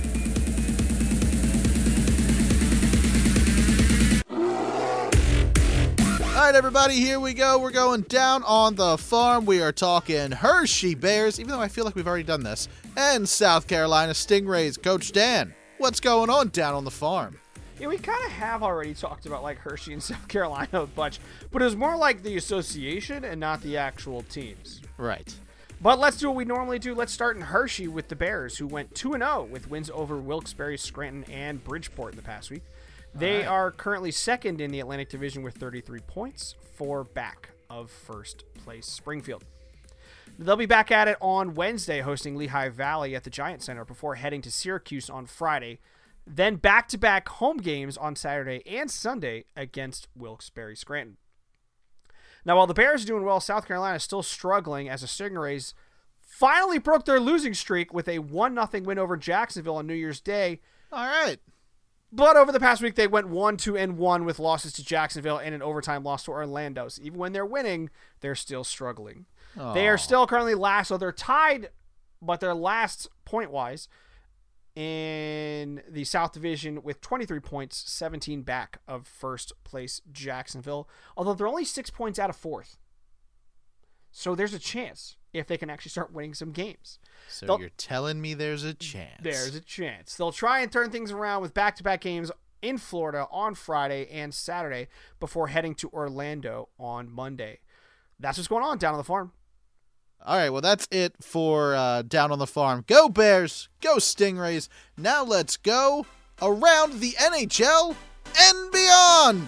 All right, everybody, here we go. We're going down on the farm. We are talking Hershey Bears, even though I feel like we've already done this, and South Carolina Stingrays. Coach Dan, what's going on down on the farm? Yeah, we kind of have already talked about like Hershey and South Carolina a bunch, but it was more like the association and not the actual teams. Right. But let's do what we normally do. Let's start in Hershey with the Bears, who went two and oh with wins over Wilkes-Barre, Scranton, and Bridgeport in the past week. They right. are currently second in the Atlantic Division with thirty-three points, four back of first place Springfield. They'll be back at it on Wednesday, hosting Lehigh Valley at the Giant Center before heading to Syracuse on Friday. Then back-to-back home games on Saturday and Sunday against Wilkes-Barre, Scranton. Now, while the Bears are doing well, South Carolina is still struggling as the Stingrays finally broke their losing streak with a one nothing win over Jacksonville on New Year's Day. All right. But over the past week, they went one two and one with losses to Jacksonville and an overtime loss to Orlando. So even when they're winning, they're still struggling. Aww. They are still currently last, so they're tied, but they're last point-wise in the South Division with twenty-three points, seventeen back of first place Jacksonville, although they're only six points out of fourth. So there's a chance if they can actually start winning some games. So They'll, you're telling me there's a chance. There's a chance. They'll try and turn things around with back-to-back games in Florida on Friday and Saturday before heading to Orlando on Monday. That's what's going on down on the farm. All right, well, that's it for uh, Down on the Farm. Go Bears, go Stingrays. Now let's go around the N H L and beyond.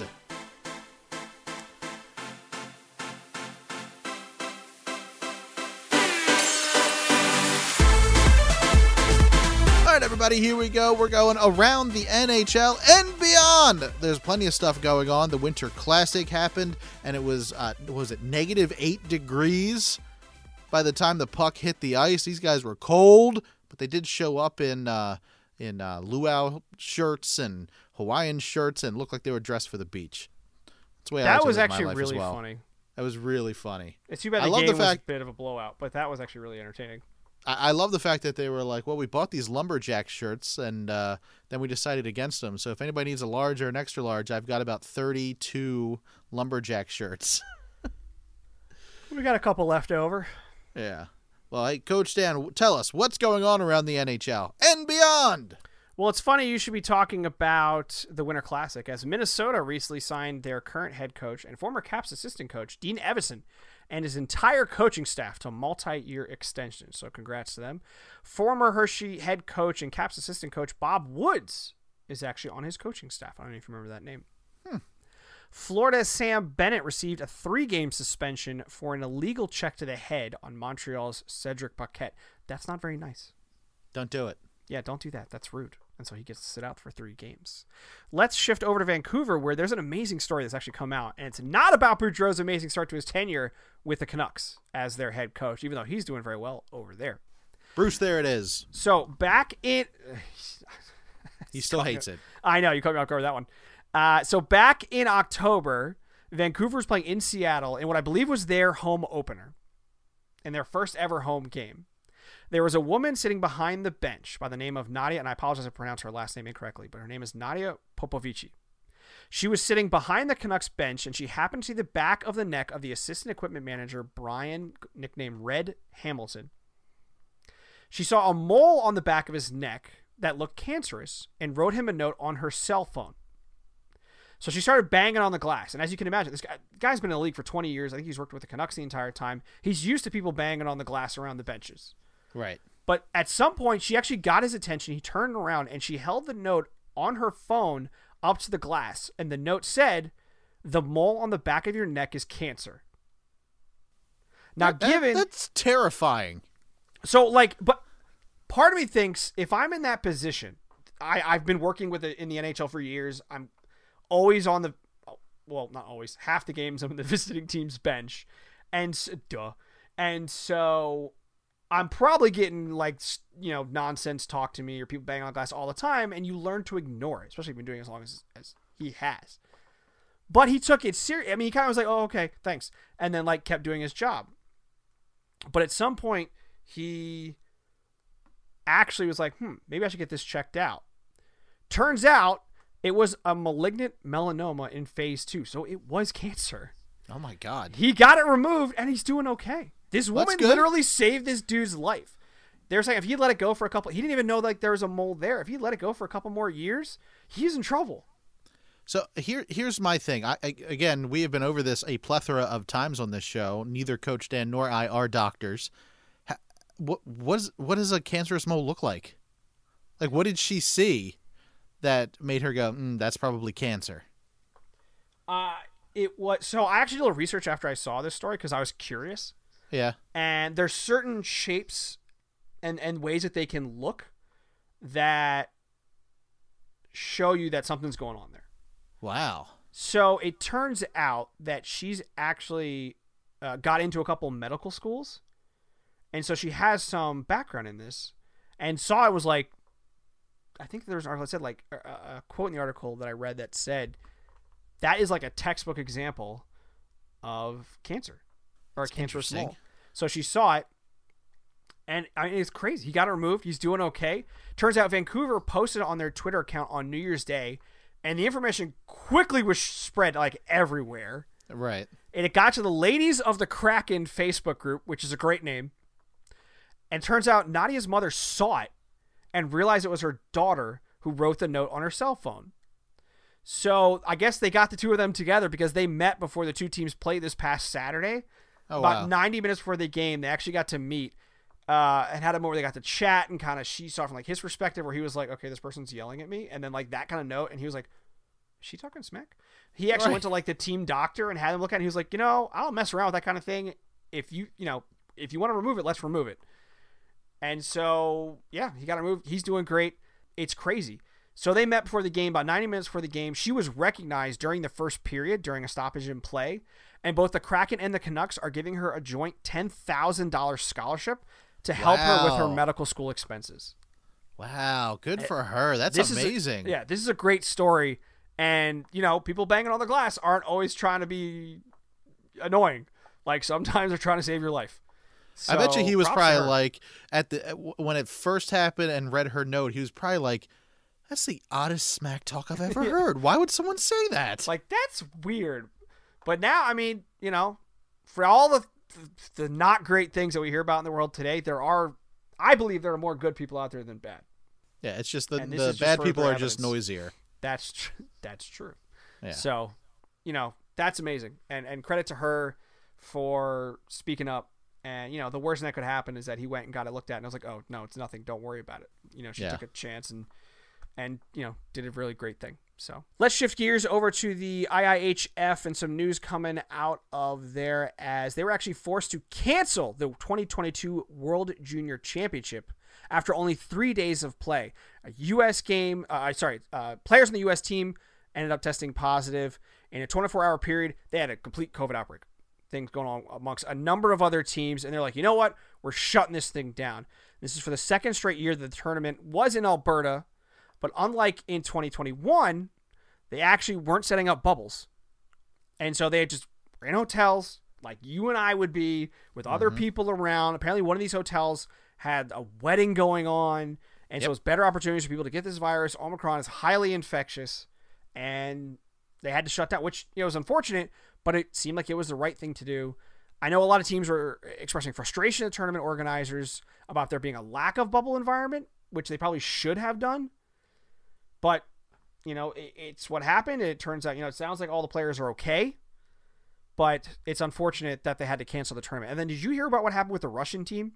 All right, everybody, here we go. We're going around the N H L and beyond. There's plenty of stuff going on. The Winter Classic happened, and it was, uh, was it negative eight degrees? By the time the puck hit the ice, these guys were cold, but they did show up in uh, in uh, luau shirts and Hawaiian shirts and looked like they were dressed for the beach. That's the way I like that to was live my actually life really as well. funny. That was really funny. It's too bad I the love game the fact, was a bit of a blowout, but that was actually really entertaining. I, I love the fact that they were like, well, we bought these lumberjack shirts, and uh, then we decided against them. So if anybody needs a large or an extra large, I've got about thirty-two lumberjack shirts. We got a couple left over. Yeah. Well, hey, Coach Dan, tell us, what's going on around the N H L and beyond? Well, it's funny you should be talking about the Winter Classic, as Minnesota recently signed their current head coach and former Caps assistant coach, Dean Evason, and his entire coaching staff to multi-year extensions. So congrats to them. Former Hershey head coach and Caps assistant coach Bob Woods is actually on his coaching staff. I don't know if you remember that name. Hmm. Florida's Sam Bennett received a three-game suspension for an illegal check to the head on Montreal's Cedric Paquette. That's not very nice. Don't do it. Yeah, don't do that. That's rude. And so he gets to sit out for three games. Let's shift over to Vancouver, where there's an amazing story that's actually come out. And it's not about Boudreau's amazing start to his tenure with the Canucks as their head coach, even though he's doing very well over there. Bruce, there it is. So back in... He still hates it. I know. You caught me off guard with that one. Uh, so back in October, Vancouver was playing in Seattle in what I believe was their home opener, in their first ever home game. There was a woman sitting behind the bench by the name of Nadia, and I apologize if I pronounced her last name incorrectly, but her name is Nadia Popovici. She was sitting behind the Canucks bench, and she happened to see the back of the neck of the assistant equipment manager, Brian, nicknamed Red Hamilton. She saw a mole on the back of his neck that looked cancerous and wrote him a note on her cell phone. So she started banging on the glass. And as you can imagine, this guy, guy's been in the league for twenty years. I think he's worked with the Canucks the entire time. He's used to people banging on the glass around the benches. Right. But at some point, she actually got his attention. He turned around and she held the note on her phone up to the glass. And the note said, "The mole on the back of your neck is cancer." Now, that, given... That's terrifying. So, like, but part of me thinks if I'm in that position, I, I've been working with it in the N H L for years. I'm always on the, well, not always, half the games I'm on the visiting team's bench. And, duh. And so I'm probably getting like, you know, nonsense talk to me or people banging on glass all the time, and you learn to ignore it, especially if you've been doing it as long as, as he has. But he took it serious. I mean, he kind of was like, oh, okay, thanks. And then like kept doing his job. But at some point, he actually was like, hmm, maybe I should get this checked out. Turns out it was a malignant melanoma in phase two. So it was cancer. Oh my God. He got it removed and he's doing okay. This Well, that's woman good. literally saved this dude's life. They're saying if he let it go for a couple, he didn't even know like there was a mole there. If he let it go for a couple more years, he's in trouble. So here, here's my thing. I, I again, we have been over this a plethora of times on this show. Neither Coach Dan nor I are doctors. Ha, what what, is, what does a cancerous mole look like? Like, what did she see that made her go, mm, "That's probably cancer"? Uh, it was so I actually did a little research after I saw this story because I was curious. Yeah. And there's certain shapes and and ways that they can look that show you that something's going on there. Wow. So it turns out that she's actually uh, got into a couple medical schools, and so she has some background in this. And saw it was like, I think there was an article that said like a, a quote in the article that I read that said that is like a textbook example of cancer or That's a cancerous interesting. mole. So she saw it, and I mean, it's crazy. He got it removed. He's doing okay. Turns out Vancouver posted it on their Twitter account on New Year's Day, and the information quickly was spread like everywhere. Right. And it got to the Ladies of the Kraken Facebook group, which is a great name. And turns out Nadia's mother saw it and realized it was her daughter who wrote the note on her cell phone. So I guess they got the two of them together because they met before the two teams played this past Saturday. Oh, About wow. ninety minutes before the game, they actually got to meet uh, and had a moment where they got to chat, and kind of she saw from like his perspective where he was like, okay, this person's yelling at me. And then like that kind of note. And he was like, is she talking smack? He actually Right. went to like the team doctor and had him look at it. And he was like, you know, I don't mess around with that kind of thing. If you, you know, if you want to remove it, let's remove it. And so, yeah, he got removed. He's doing great. It's crazy. So they met before the game, about ninety minutes before the game. She was recognized during the first period during a stoppage in play. And both the Kraken and the Canucks are giving her a joint ten thousand dollars scholarship to help her with her Wow. medical school expenses. Wow. Good for her. That's This is a- amazing. yeah, this is a great story. And, you know, people banging on the glass aren't always trying to be annoying. Like, sometimes they're trying to save your life. I bet you So, he was props to probably her. like at the when it first happened and read her note. He was probably like, "That's the oddest smack talk I've ever heard. Why would someone say that?" Like, that's weird. But now, I mean, you know, for all the the not great things that we hear about in the world today, there are, I believe there are more good people out there than bad. Yeah, it's just the, And this the is just bad further people are just evidence. noisier. That's tr- that's true. Yeah. So, you know, that's amazing. And and credit to her for speaking up. And, you know, the worst thing that could happen is that he went and got it looked at and I was like, oh, no, it's nothing. Don't worry about it. You know, she Yeah. took a chance and, and, you know, did a really great thing. So let's shift gears over to the I I H F and some news coming out of there as they were actually forced to cancel the twenty twenty-two World Junior Championship after only three days of play. A U S game, uh, sorry, uh, players in the U S team ended up testing positive. In a twenty-four hour period, they had a complete COVID outbreak. Things going on amongst a number of other teams, and they're like, you know what? We're shutting this thing down. This is for the second straight year that the tournament was in Alberta, but unlike in twenty twenty-one, they actually weren't setting up bubbles. And so they had just ran hotels like you and I would be with other people around. Apparently one of these hotels had a wedding going on, and so Yep. it was better opportunities for people to get this virus. Omicron is highly infectious, and they had to shut down, which, you know, was unfortunate, but it seemed like it was the right thing to do. I know a lot of teams were expressing frustration at tournament organizers about there being a lack of bubble environment, which they probably should have done. But, you know, it, it's what happened. It turns out, you know, it sounds like all the players are okay, but it's unfortunate that they had to cancel the tournament. And then did you hear about what happened with the Russian team?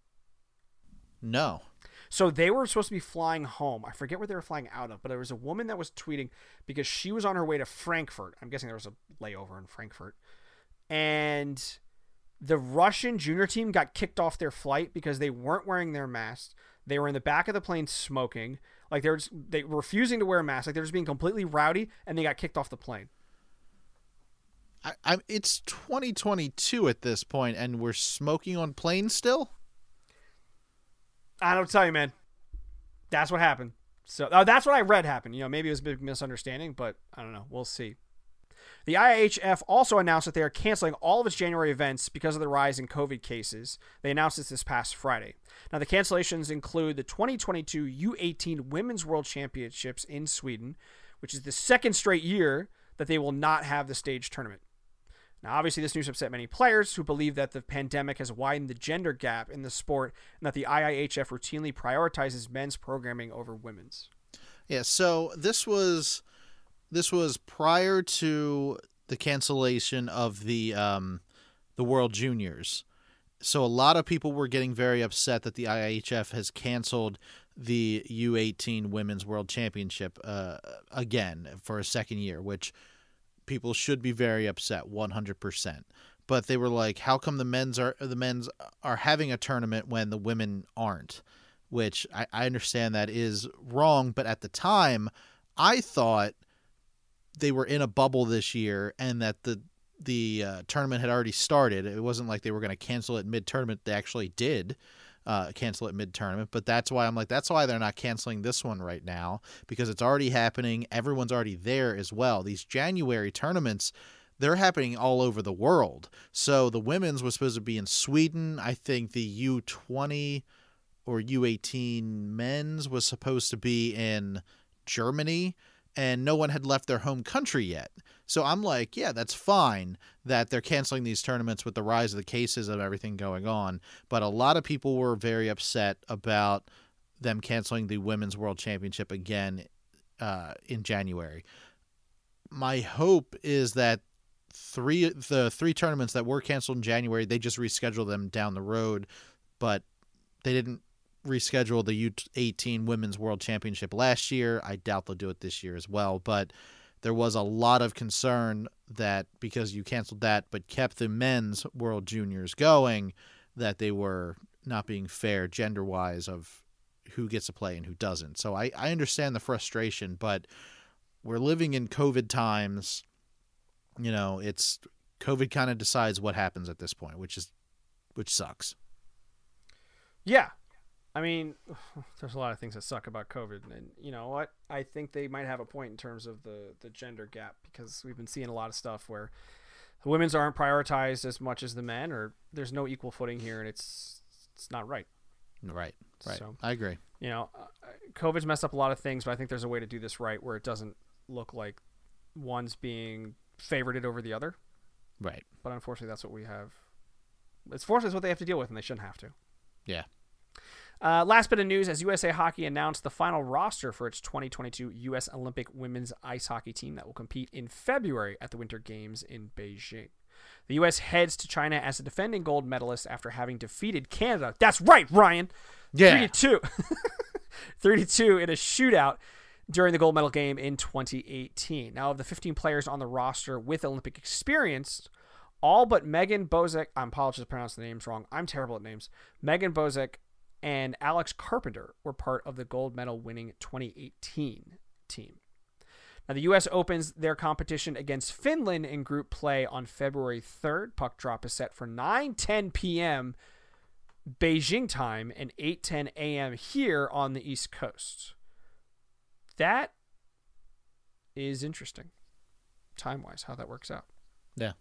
No. So they were supposed to be flying home. I forget where they were flying out of, but there was a woman that was tweeting because she was on her way to Frankfurt. I'm guessing there was a layover in Frankfurt. And the Russian junior team got kicked off their flight because they weren't wearing their masks. They were in the back of the plane smoking. Like they were, just, they were refusing to wear masks. Like they were just being completely rowdy, and they got kicked off the plane. I, I'm. It's twenty twenty-two at this point, and we're smoking on planes still. I don't tell you, man. That's what happened. So uh, that's what I read happened. You know, maybe it was a big misunderstanding, but I don't know. We'll see. The I I H F also announced that they are canceling all of its January events because of the rise in COVID cases. They announced this this past Friday. Now, the cancellations include the twenty twenty-two U eighteen Women's World Championships in Sweden, which is the second straight year that they will not have the stage tournament. Now, obviously, this news upset many players who believe that the pandemic has widened the gender gap in the sport and that the I I H F routinely prioritizes men's programming over women's. Yeah, so this was this was prior to the cancellation of the um, the World Juniors. So a lot of people were getting very upset that the I I H F has canceled the U eighteen Women's World Championship uh, again for a second year, which people should be very upset, one hundred percent. But they were like, how come the men's are the men's are having a tournament when the women aren't? Which I, I understand that is wrong, but at the time, I thought they were in a bubble this year and that the the uh, tournament had already started. It wasn't like they were going to cancel it mid-tournament. They actually did uh, cancel it mid-tournament, but that's why I'm like, that's why they're not canceling this one right now, because it's already happening. Everyone's already there as well. These January tournaments, they're happening all over the world. So the women's was supposed to be in Sweden. I think the U twenty or U eighteen men's was supposed to be in Germany, and no one had left their home country yet. So I'm like, yeah, that's fine that they're canceling these tournaments with the rise of the cases of everything going on. But a lot of people were very upset about them canceling the Women's World Championship again uh, in January. My hope is that three the three tournaments that were canceled in January, they just reschedule them down the road, but they didn't reschedule the U eighteen Women's World Championship last year. I doubt they'll do it this year as well, but there was a lot of concern that because you canceled that but kept the men's World Juniors going, that they were not being fair gender-wise of who gets to play and who doesn't. So I, I understand the frustration, but we're living in COVID times. You know, it's COVID kind of decides what happens at this point, which is which sucks. Yeah. I mean, there's a lot of things that suck about COVID, and you know what? I think they might have a point in terms of the, the gender gap, because we've been seeing a lot of stuff where the women's aren't prioritized as much as the men, or there's no equal footing here, and it's it's not right. Right, right. So, I agree. You know, COVID's messed up a lot of things, but I think there's a way to do this right where it doesn't look like one's being favorited over the other. Right. But unfortunately, that's what we have. It's fortunately it's what they have to deal with, and they shouldn't have to. Yeah. Uh, last bit of news, as U S A Hockey announced the final roster for its twenty twenty-two U S Olympic women's ice hockey team that will compete in February at the Winter Games in Beijing. The U S heads to China as a defending gold medalist after having defeated Canada. That's right, Ryan. Yeah. three to two. three to two in a shootout during the gold medal game in twenty eighteen. Now, of the fifteen players on the roster with Olympic experience, all but Megan Bozek, I apologize to pronounce the names wrong. I'm terrible at names. Megan Bozek and Alex Carpenter were part of the gold medal winning twenty eighteen team. Now, the U S opens their competition against Finland in group play on February third. Puck drop is set for nine ten p.m. Beijing time and eight ten a.m. here on the East Coast. That is interesting, time-wise, how that works out. Yeah.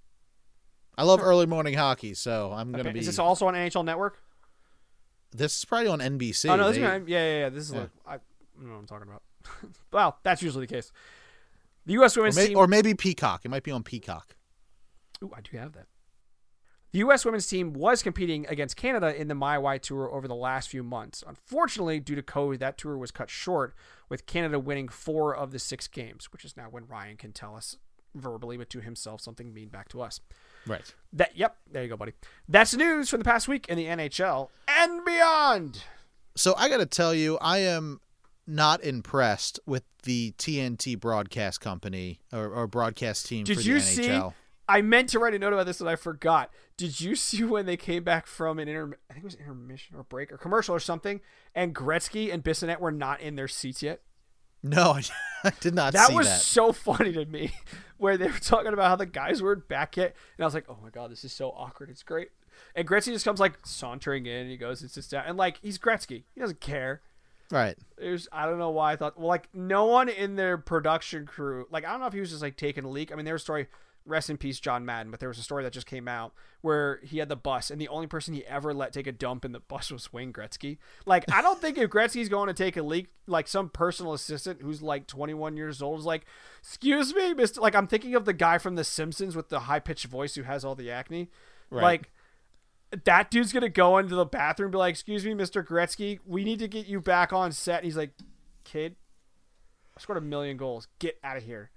I love early morning hocky, so I'm going to be... Is this also on N H L Network? This is probably on N B C. Oh, no, this they... is gonna, yeah, yeah, yeah. This is yeah. like, I, I don't know what I'm talking about. Well, that's usually the case. The U S women's or, may, team... or maybe Peacock. It might be on Peacock. Ooh, I do have that. The U S women's team was competing against Canada in the My Y Tour over the last few months. Unfortunately, due to COVID, that tour was cut short, with Canada winning four of the six games, which is now when Ryan can tell us verbally, but to himself, something mean back to us. Right. That. Yep. There you go, buddy. That's the news from the past week in the N H L and beyond. So I got to tell you, I am not impressed with the T N T broadcast company or, or broadcast team Did for you the N H L. See? I meant to write a note about this and I forgot. Did you see when they came back from an inter? I think it was intermission or break or commercial or something, and Gretzky and Bissonnette were not in their seats yet? No, I did not that see was that. so funny to me, where they were talking about how the guys weren't back yet, and I was like, "Oh my god, this is so awkward. It's great." And Gretzky just comes like sauntering in. And he goes and sits down. And like he's Gretzky. He doesn't care. Right. There's I don't know why I thought well like no one in their production crew like I don't know if he was just like taking a leak. I mean there was a story, rest in peace John Madden, but there was a story that just came out where he had the bus and the only person he ever let take a dump in the bus was Wayne Gretzky. Like I don't think if Gretzky's going to take a leak, like some personal assistant who's like twenty-one years old is like, excuse me, Mister Like I'm thinking of the guy from The Simpsons with the high pitched voice who has all the acne. Right. Like that dude's going to go into the bathroom and be like, excuse me, Mister Gretzky, we need to get you back on set. And he's like, kid, I scored a million goals. Get out of here.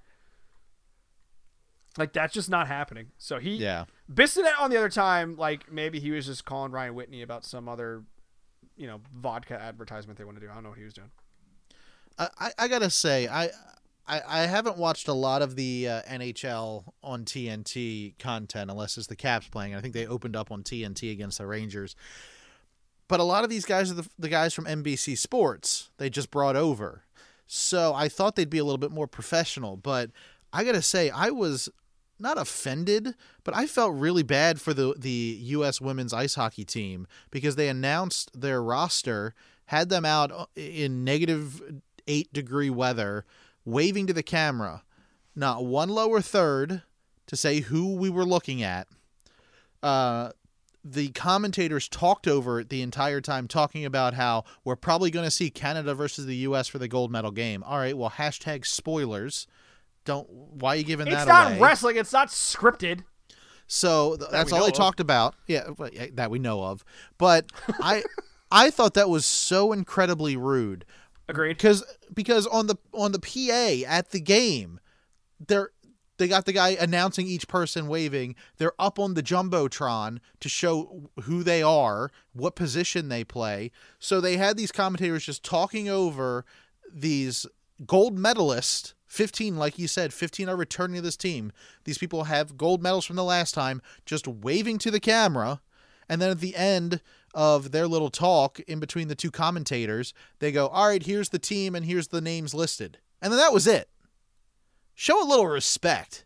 Like, that's just not happening. So he, yeah. Bissonnette on the other time, like, maybe he was just calling Ryan Whitney about some other, you know, vodka advertisement they want to do. I don't know what he was doing. I, I, I gotta say, I, I, I haven't watched a lot of the uh, N H L on T N T content unless it's the Caps playing. I think they opened up on T N T against the Rangers. But a lot of these guys are the, the guys from N B C Sports. They just brought over. So I thought they'd be a little bit more professional. But I got to say, I was not offended, but I felt really bad for the, the U S women's ice hockey team because they announced their roster, had them out in negative eight degree weather, waving to the camera, not one lower third to say who we were looking at. Uh, the commentators talked over it the entire time, talking about how we're probably going to see Canada versus the U S for the gold medal game. All right, well, hashtag spoilers. Don't. Why are you giving it's that not away? wrestling. It's not scripted. So th- that's we all know they of. talked about. Yeah, but- that we know of. But I, I thought that was so incredibly rude. Agreed. Because because on the on the P A at the game, they're they got the guy announcing each person waving. They're up on the jumbotron to show who they are, what position they play. So they had these commentators just talking over these gold medalists. fifteen, like you said, fifteen are returning to this team. These people have gold medals from the last time, just waving to the camera. And then at the end of their little talk in between the two commentators, they go, all right, here's the team and here's the names listed. And then that was it. Show a little respect.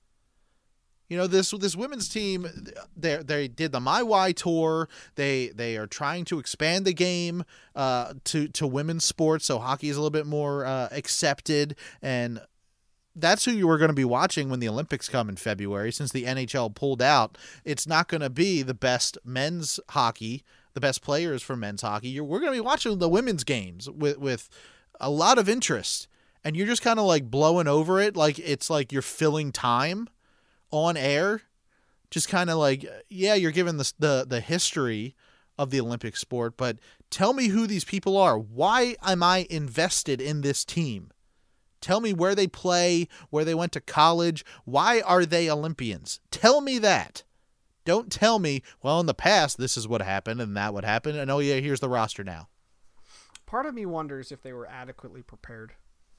You know, this this women's team, they they did the My Y tour. They they are trying to expand the game uh, to, to women's sports, so hockey is a little bit more uh, accepted. And that's who you were going to be watching when the Olympics come in February. Since the N H L pulled out, it's not going to be the best men's hockey, the best players for men's hockey. You're, we're going to be watching the women's games with, with a lot of interest. And you're just kind of like blowing over it like it's like you're filling time on air. Just kind of like, yeah, you're giving the, the, the history of the Olympic sport, but tell me who these people are. Why am I invested in this team? Tell me where they play, where they went to college. Why are they Olympians? Tell me that. Don't tell me, well, in the past, this is what happened and that would happen. And oh, yeah, here's the roster now. Part of me wonders if they were adequately prepared.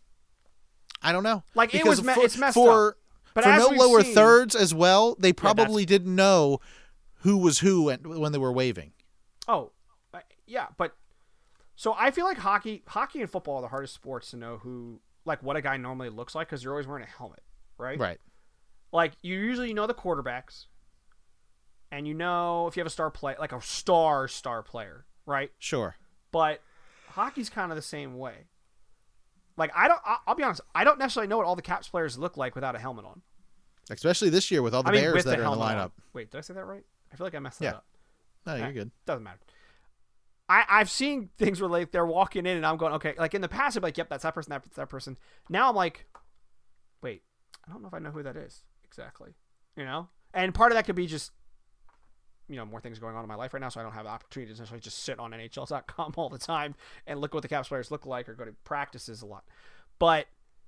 I don't know. Like, it Because was me- for, it's messed for, up. But for as no we've lower seen- thirds as well, they that's- probably didn't know who was who when they were waving. Oh, uh, yeah, but so I feel like hockey, hockey and football are the hardest sports to know who, like, what a guy normally looks like because you're always wearing a helmet, right? Right. Like, you usually know the quarterbacks, and you know if you have a star play, like a star star player, right? Sure. But hockey's kind of the same way. Like, I don't. I'll be honest. I don't necessarily know what all the Caps players look like without a helmet on. Especially this year with all the I mean, Bears with that the are in the helmet lineup. on. Wait, did I say that right? I feel like I messed that Yeah. up. No, you're Eh, good. Doesn't matter. I, I've seen things where like they're walking in and I'm going, okay, like in the past, I'm like, yep, that's that person, that's that person. Now I'm like, wait, I don't know if I know who that is exactly, you know? And part of that could be just, you know, more things going on in my life right now, so I don't have the opportunity to necessarily just sit on N H L dot com all the time and look what the Caps players look like or go to practices a lot. But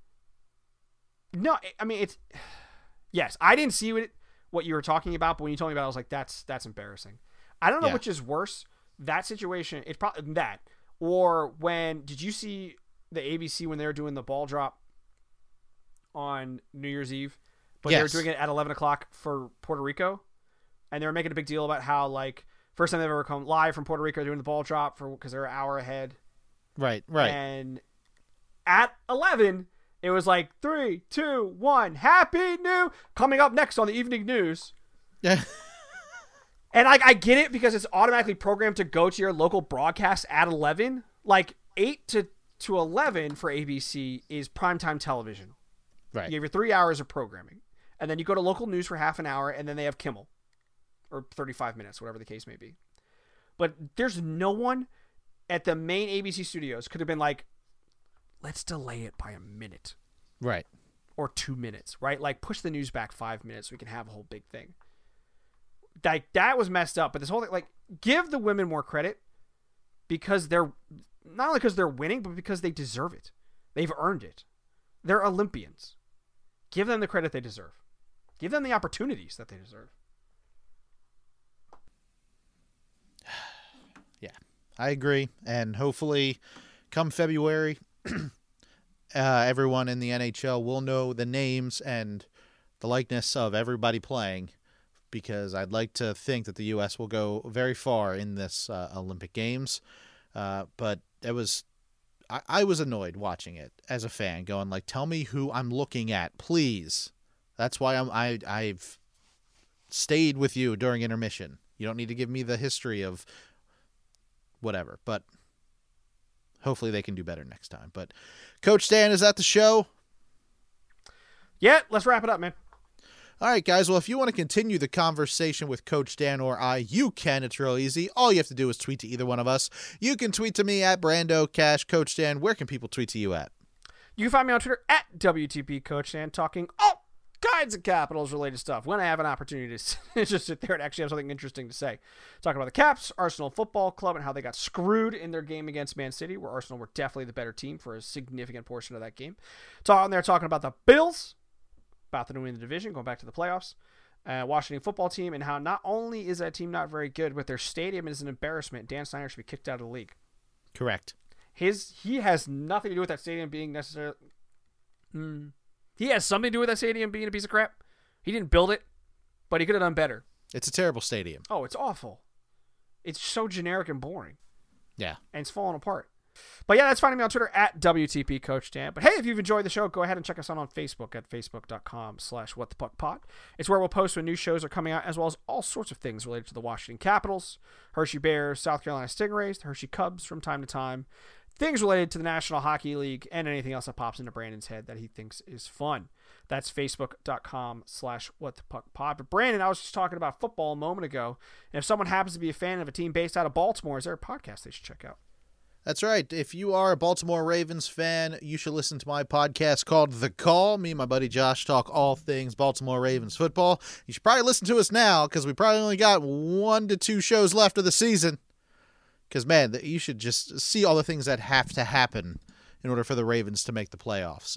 no, I mean, it's, yes, I didn't see what, what you were talking about, but when you told me about it, I was like, that's, that's embarrassing. I don't know Yeah. which is worse. That situation, it's probably that. Or when, did you see the A B C when they were doing the ball drop on New Year's Eve? But they were Yes. doing it at eleven o'clock for Puerto Rico. And they were making a big deal about how, like, first time they've ever come live from Puerto Rico doing the ball drop for because they're an hour ahead. Right, right. And at eleven, it was like three, two, one, Happy New. Coming up next on the evening news. Yeah. And like I get it because it's automatically programmed to go to your local broadcast at eleven. Like eight to to eleven for A B C is primetime television. Right. You have your three hours of programming, and then you go to local news for half an hour, and then they have Kimmel, or thirty-five minutes, whatever the case may be. But there's no one at the main A B C studios could have been like, let's delay it by a minute. Right. Or two minutes, right? Like push the news back five minutes so we can have a whole big thing. Like that was messed up. But this whole thing, like, give the women more credit because they're not only because they're winning, but because they deserve it. They've earned it. They're Olympians. Give them the credit they deserve. Give them the opportunities that they deserve. Yeah, I agree. And hopefully come February, uh, everyone in the N H L will know the names and the likeness of everybody playing, because I'd like to think that the U S will go very far in this uh, Olympic Games. Uh, but it was, I, I was annoyed watching it as a fan, going like, tell me who I'm looking at, please. That's why I'm, I, I've stayed with you during intermission. You don't need to give me the history of whatever, but hopefully they can do better next time. But Coach Dan, is that the show? Yeah, let's wrap it up, man. All right, guys. Well, if you want to continue the conversation with Coach Dan or I, you can. It's real easy. All you have to do is tweet to either one of us. You can tweet to me at Brando Cash. Coach Dan, where can people tweet to you at? You can find me on Twitter at W T P Coach Dan, talking all kinds of Capitals related stuff when I have an opportunity to just sit there and actually have something interesting to say. Talking about the Caps, Arsenal Football Club, and how they got screwed in their game against Man City, where Arsenal were definitely the better team for a significant portion of that game. Talking there, talking about the Bills, about the new in the division, going back to the playoffs, uh, Washington Football Team, and how not only is that team not very good, but their stadium is an embarrassment. Dan Snyder should be kicked out of the league. Correct. His he has nothing to do with that stadium being necessarily. Hmm. He has something to do with that stadium being a piece of crap. He didn't build it, but he could have done better. It's a terrible stadium. Oh, it's awful. It's so generic and boring. Yeah. And it's falling apart. But yeah, that's finding me on Twitter at W T P Coach Dan. But hey, if you've enjoyed the show, go ahead and check us out on Facebook at facebook.com slash what the puck pod. It's where we'll post when new shows are coming out, as well as all sorts of things related to the Washington Capitals, Hershey Bears, South Carolina Stingrays, the Hershey Cubs from time to time, things related to the National Hockey League, and anything else that pops into Brandon's head that he thinks is fun. That's facebook.com slash what the puck pod. But Brandon, I was just talking about football a moment ago, and if someone happens to be a fan of a team based out of Baltimore, is there a podcast they should check out? That's right. If you are a Baltimore Ravens fan, you should listen to my podcast called The Call. Me and my buddy Josh talk all things Baltimore Ravens football. You should probably listen to us now, because we probably only got one to two shows left of the season. Because, man, you should just see all the things that have to happen in order for the Ravens to make the playoffs.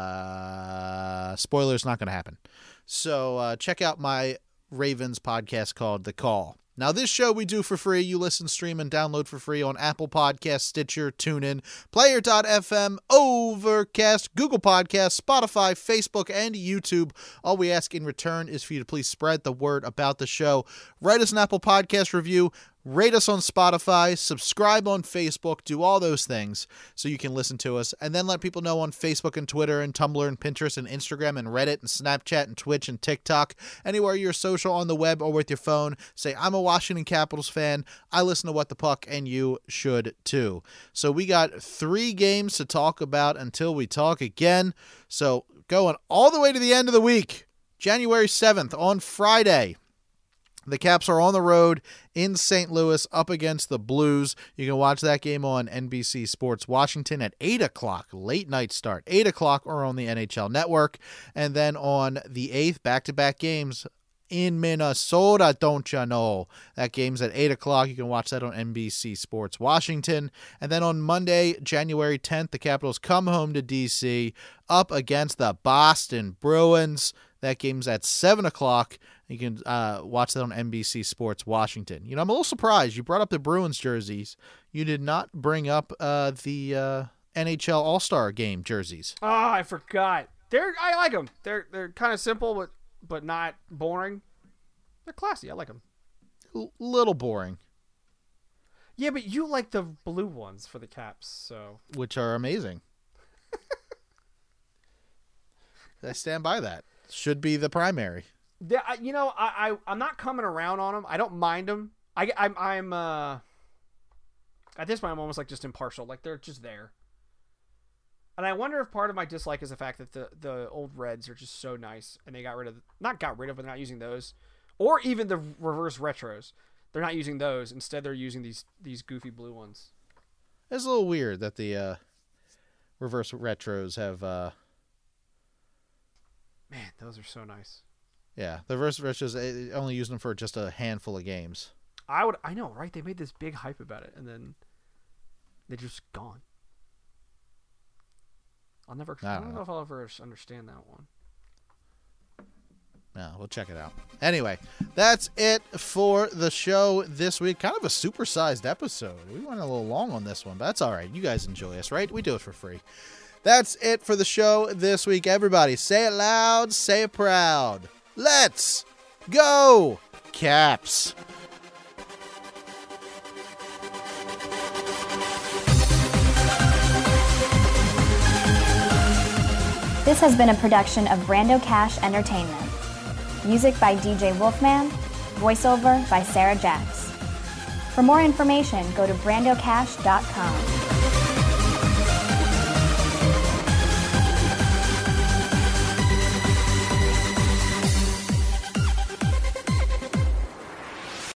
Uh, spoilers, not going to happen. So uh, check out my Ravens podcast called The Call. Now, this show we do for free. You listen, stream, and download for free on Apple Podcasts, Stitcher, TuneIn, Player dot f m, Overcast, Google Podcasts, Spotify, Facebook, and YouTube. All we ask in return is for you to please spread the word about the show. Write us an Apple Podcast review. Rate us on Spotify, subscribe on Facebook, do all those things so you can listen to us, and then let people know on Facebook and Twitter and Tumblr and Pinterest and Instagram and Reddit and Snapchat and Twitch and TikTok, anywhere you're social on the web or with your phone. Say, I'm a Washington Capitals fan, I listen to What the Puck, and you should too. So we got three games to talk about until we talk again. So going all the way to the end of the week, January seventh on Friday. The Caps are on the road in Saint Louis up against the Blues. You can watch that game on N B C Sports Washington at eight o'clock, late night start, eight o'clock, or on the N H L Network. And then on the eighth, back-to-back games in Minnesota, don't you know? That game's at eight o'clock. You can watch that on N B C Sports Washington. And then on Monday, January tenth, the Capitals come home to D C up against the Boston Bruins. That game's at seven o'clock. You can uh, watch that on N B C Sports Washington. You know, I'm a little surprised. You brought up the Bruins jerseys. You did not bring up uh, the uh, N H L All-Star Game jerseys. Oh, I forgot. They're I like them. They're they're kind of simple, but but not boring. They're classy. I like them. A little boring. Yeah, but you like the blue ones for the Caps, so which are amazing. I stand by that. Should be the primary. Yeah, I- you know, I, I I'm not coming around on them. I don't mind them. I I'm I'm uh at this point I'm almost like just impartial. Like they're just there. And I wonder if part of my dislike is the fact that the the old Reds are just so nice, and they got rid of not got rid of, but they're not using those, or even the reverse retros. They're not using those. Instead, they're using these these goofy blue ones. It's a little weird that the uh, reverse retros have. Uh... Man, those are so nice. Yeah, the reverse retros they only use them for just a handful of games. I would, I know, right? They made this big hype about it, and then they're just gone. I'll never. I don't, I don't know. know if I'll ever understand that one. No, we'll check it out. Anyway, that's it for the show this week. Kind of a supersized episode. We went a little long on this one, but that's all right. You guys enjoy us, right? We do it for free. That's it for the show this week. Everybody, say it loud, say it proud. Let's go, Caps! This has been a production of Brando Cash Entertainment. Music by D J Wolfman. Voiceover by Sarah Jacks. For more information, go to brando cash dot com.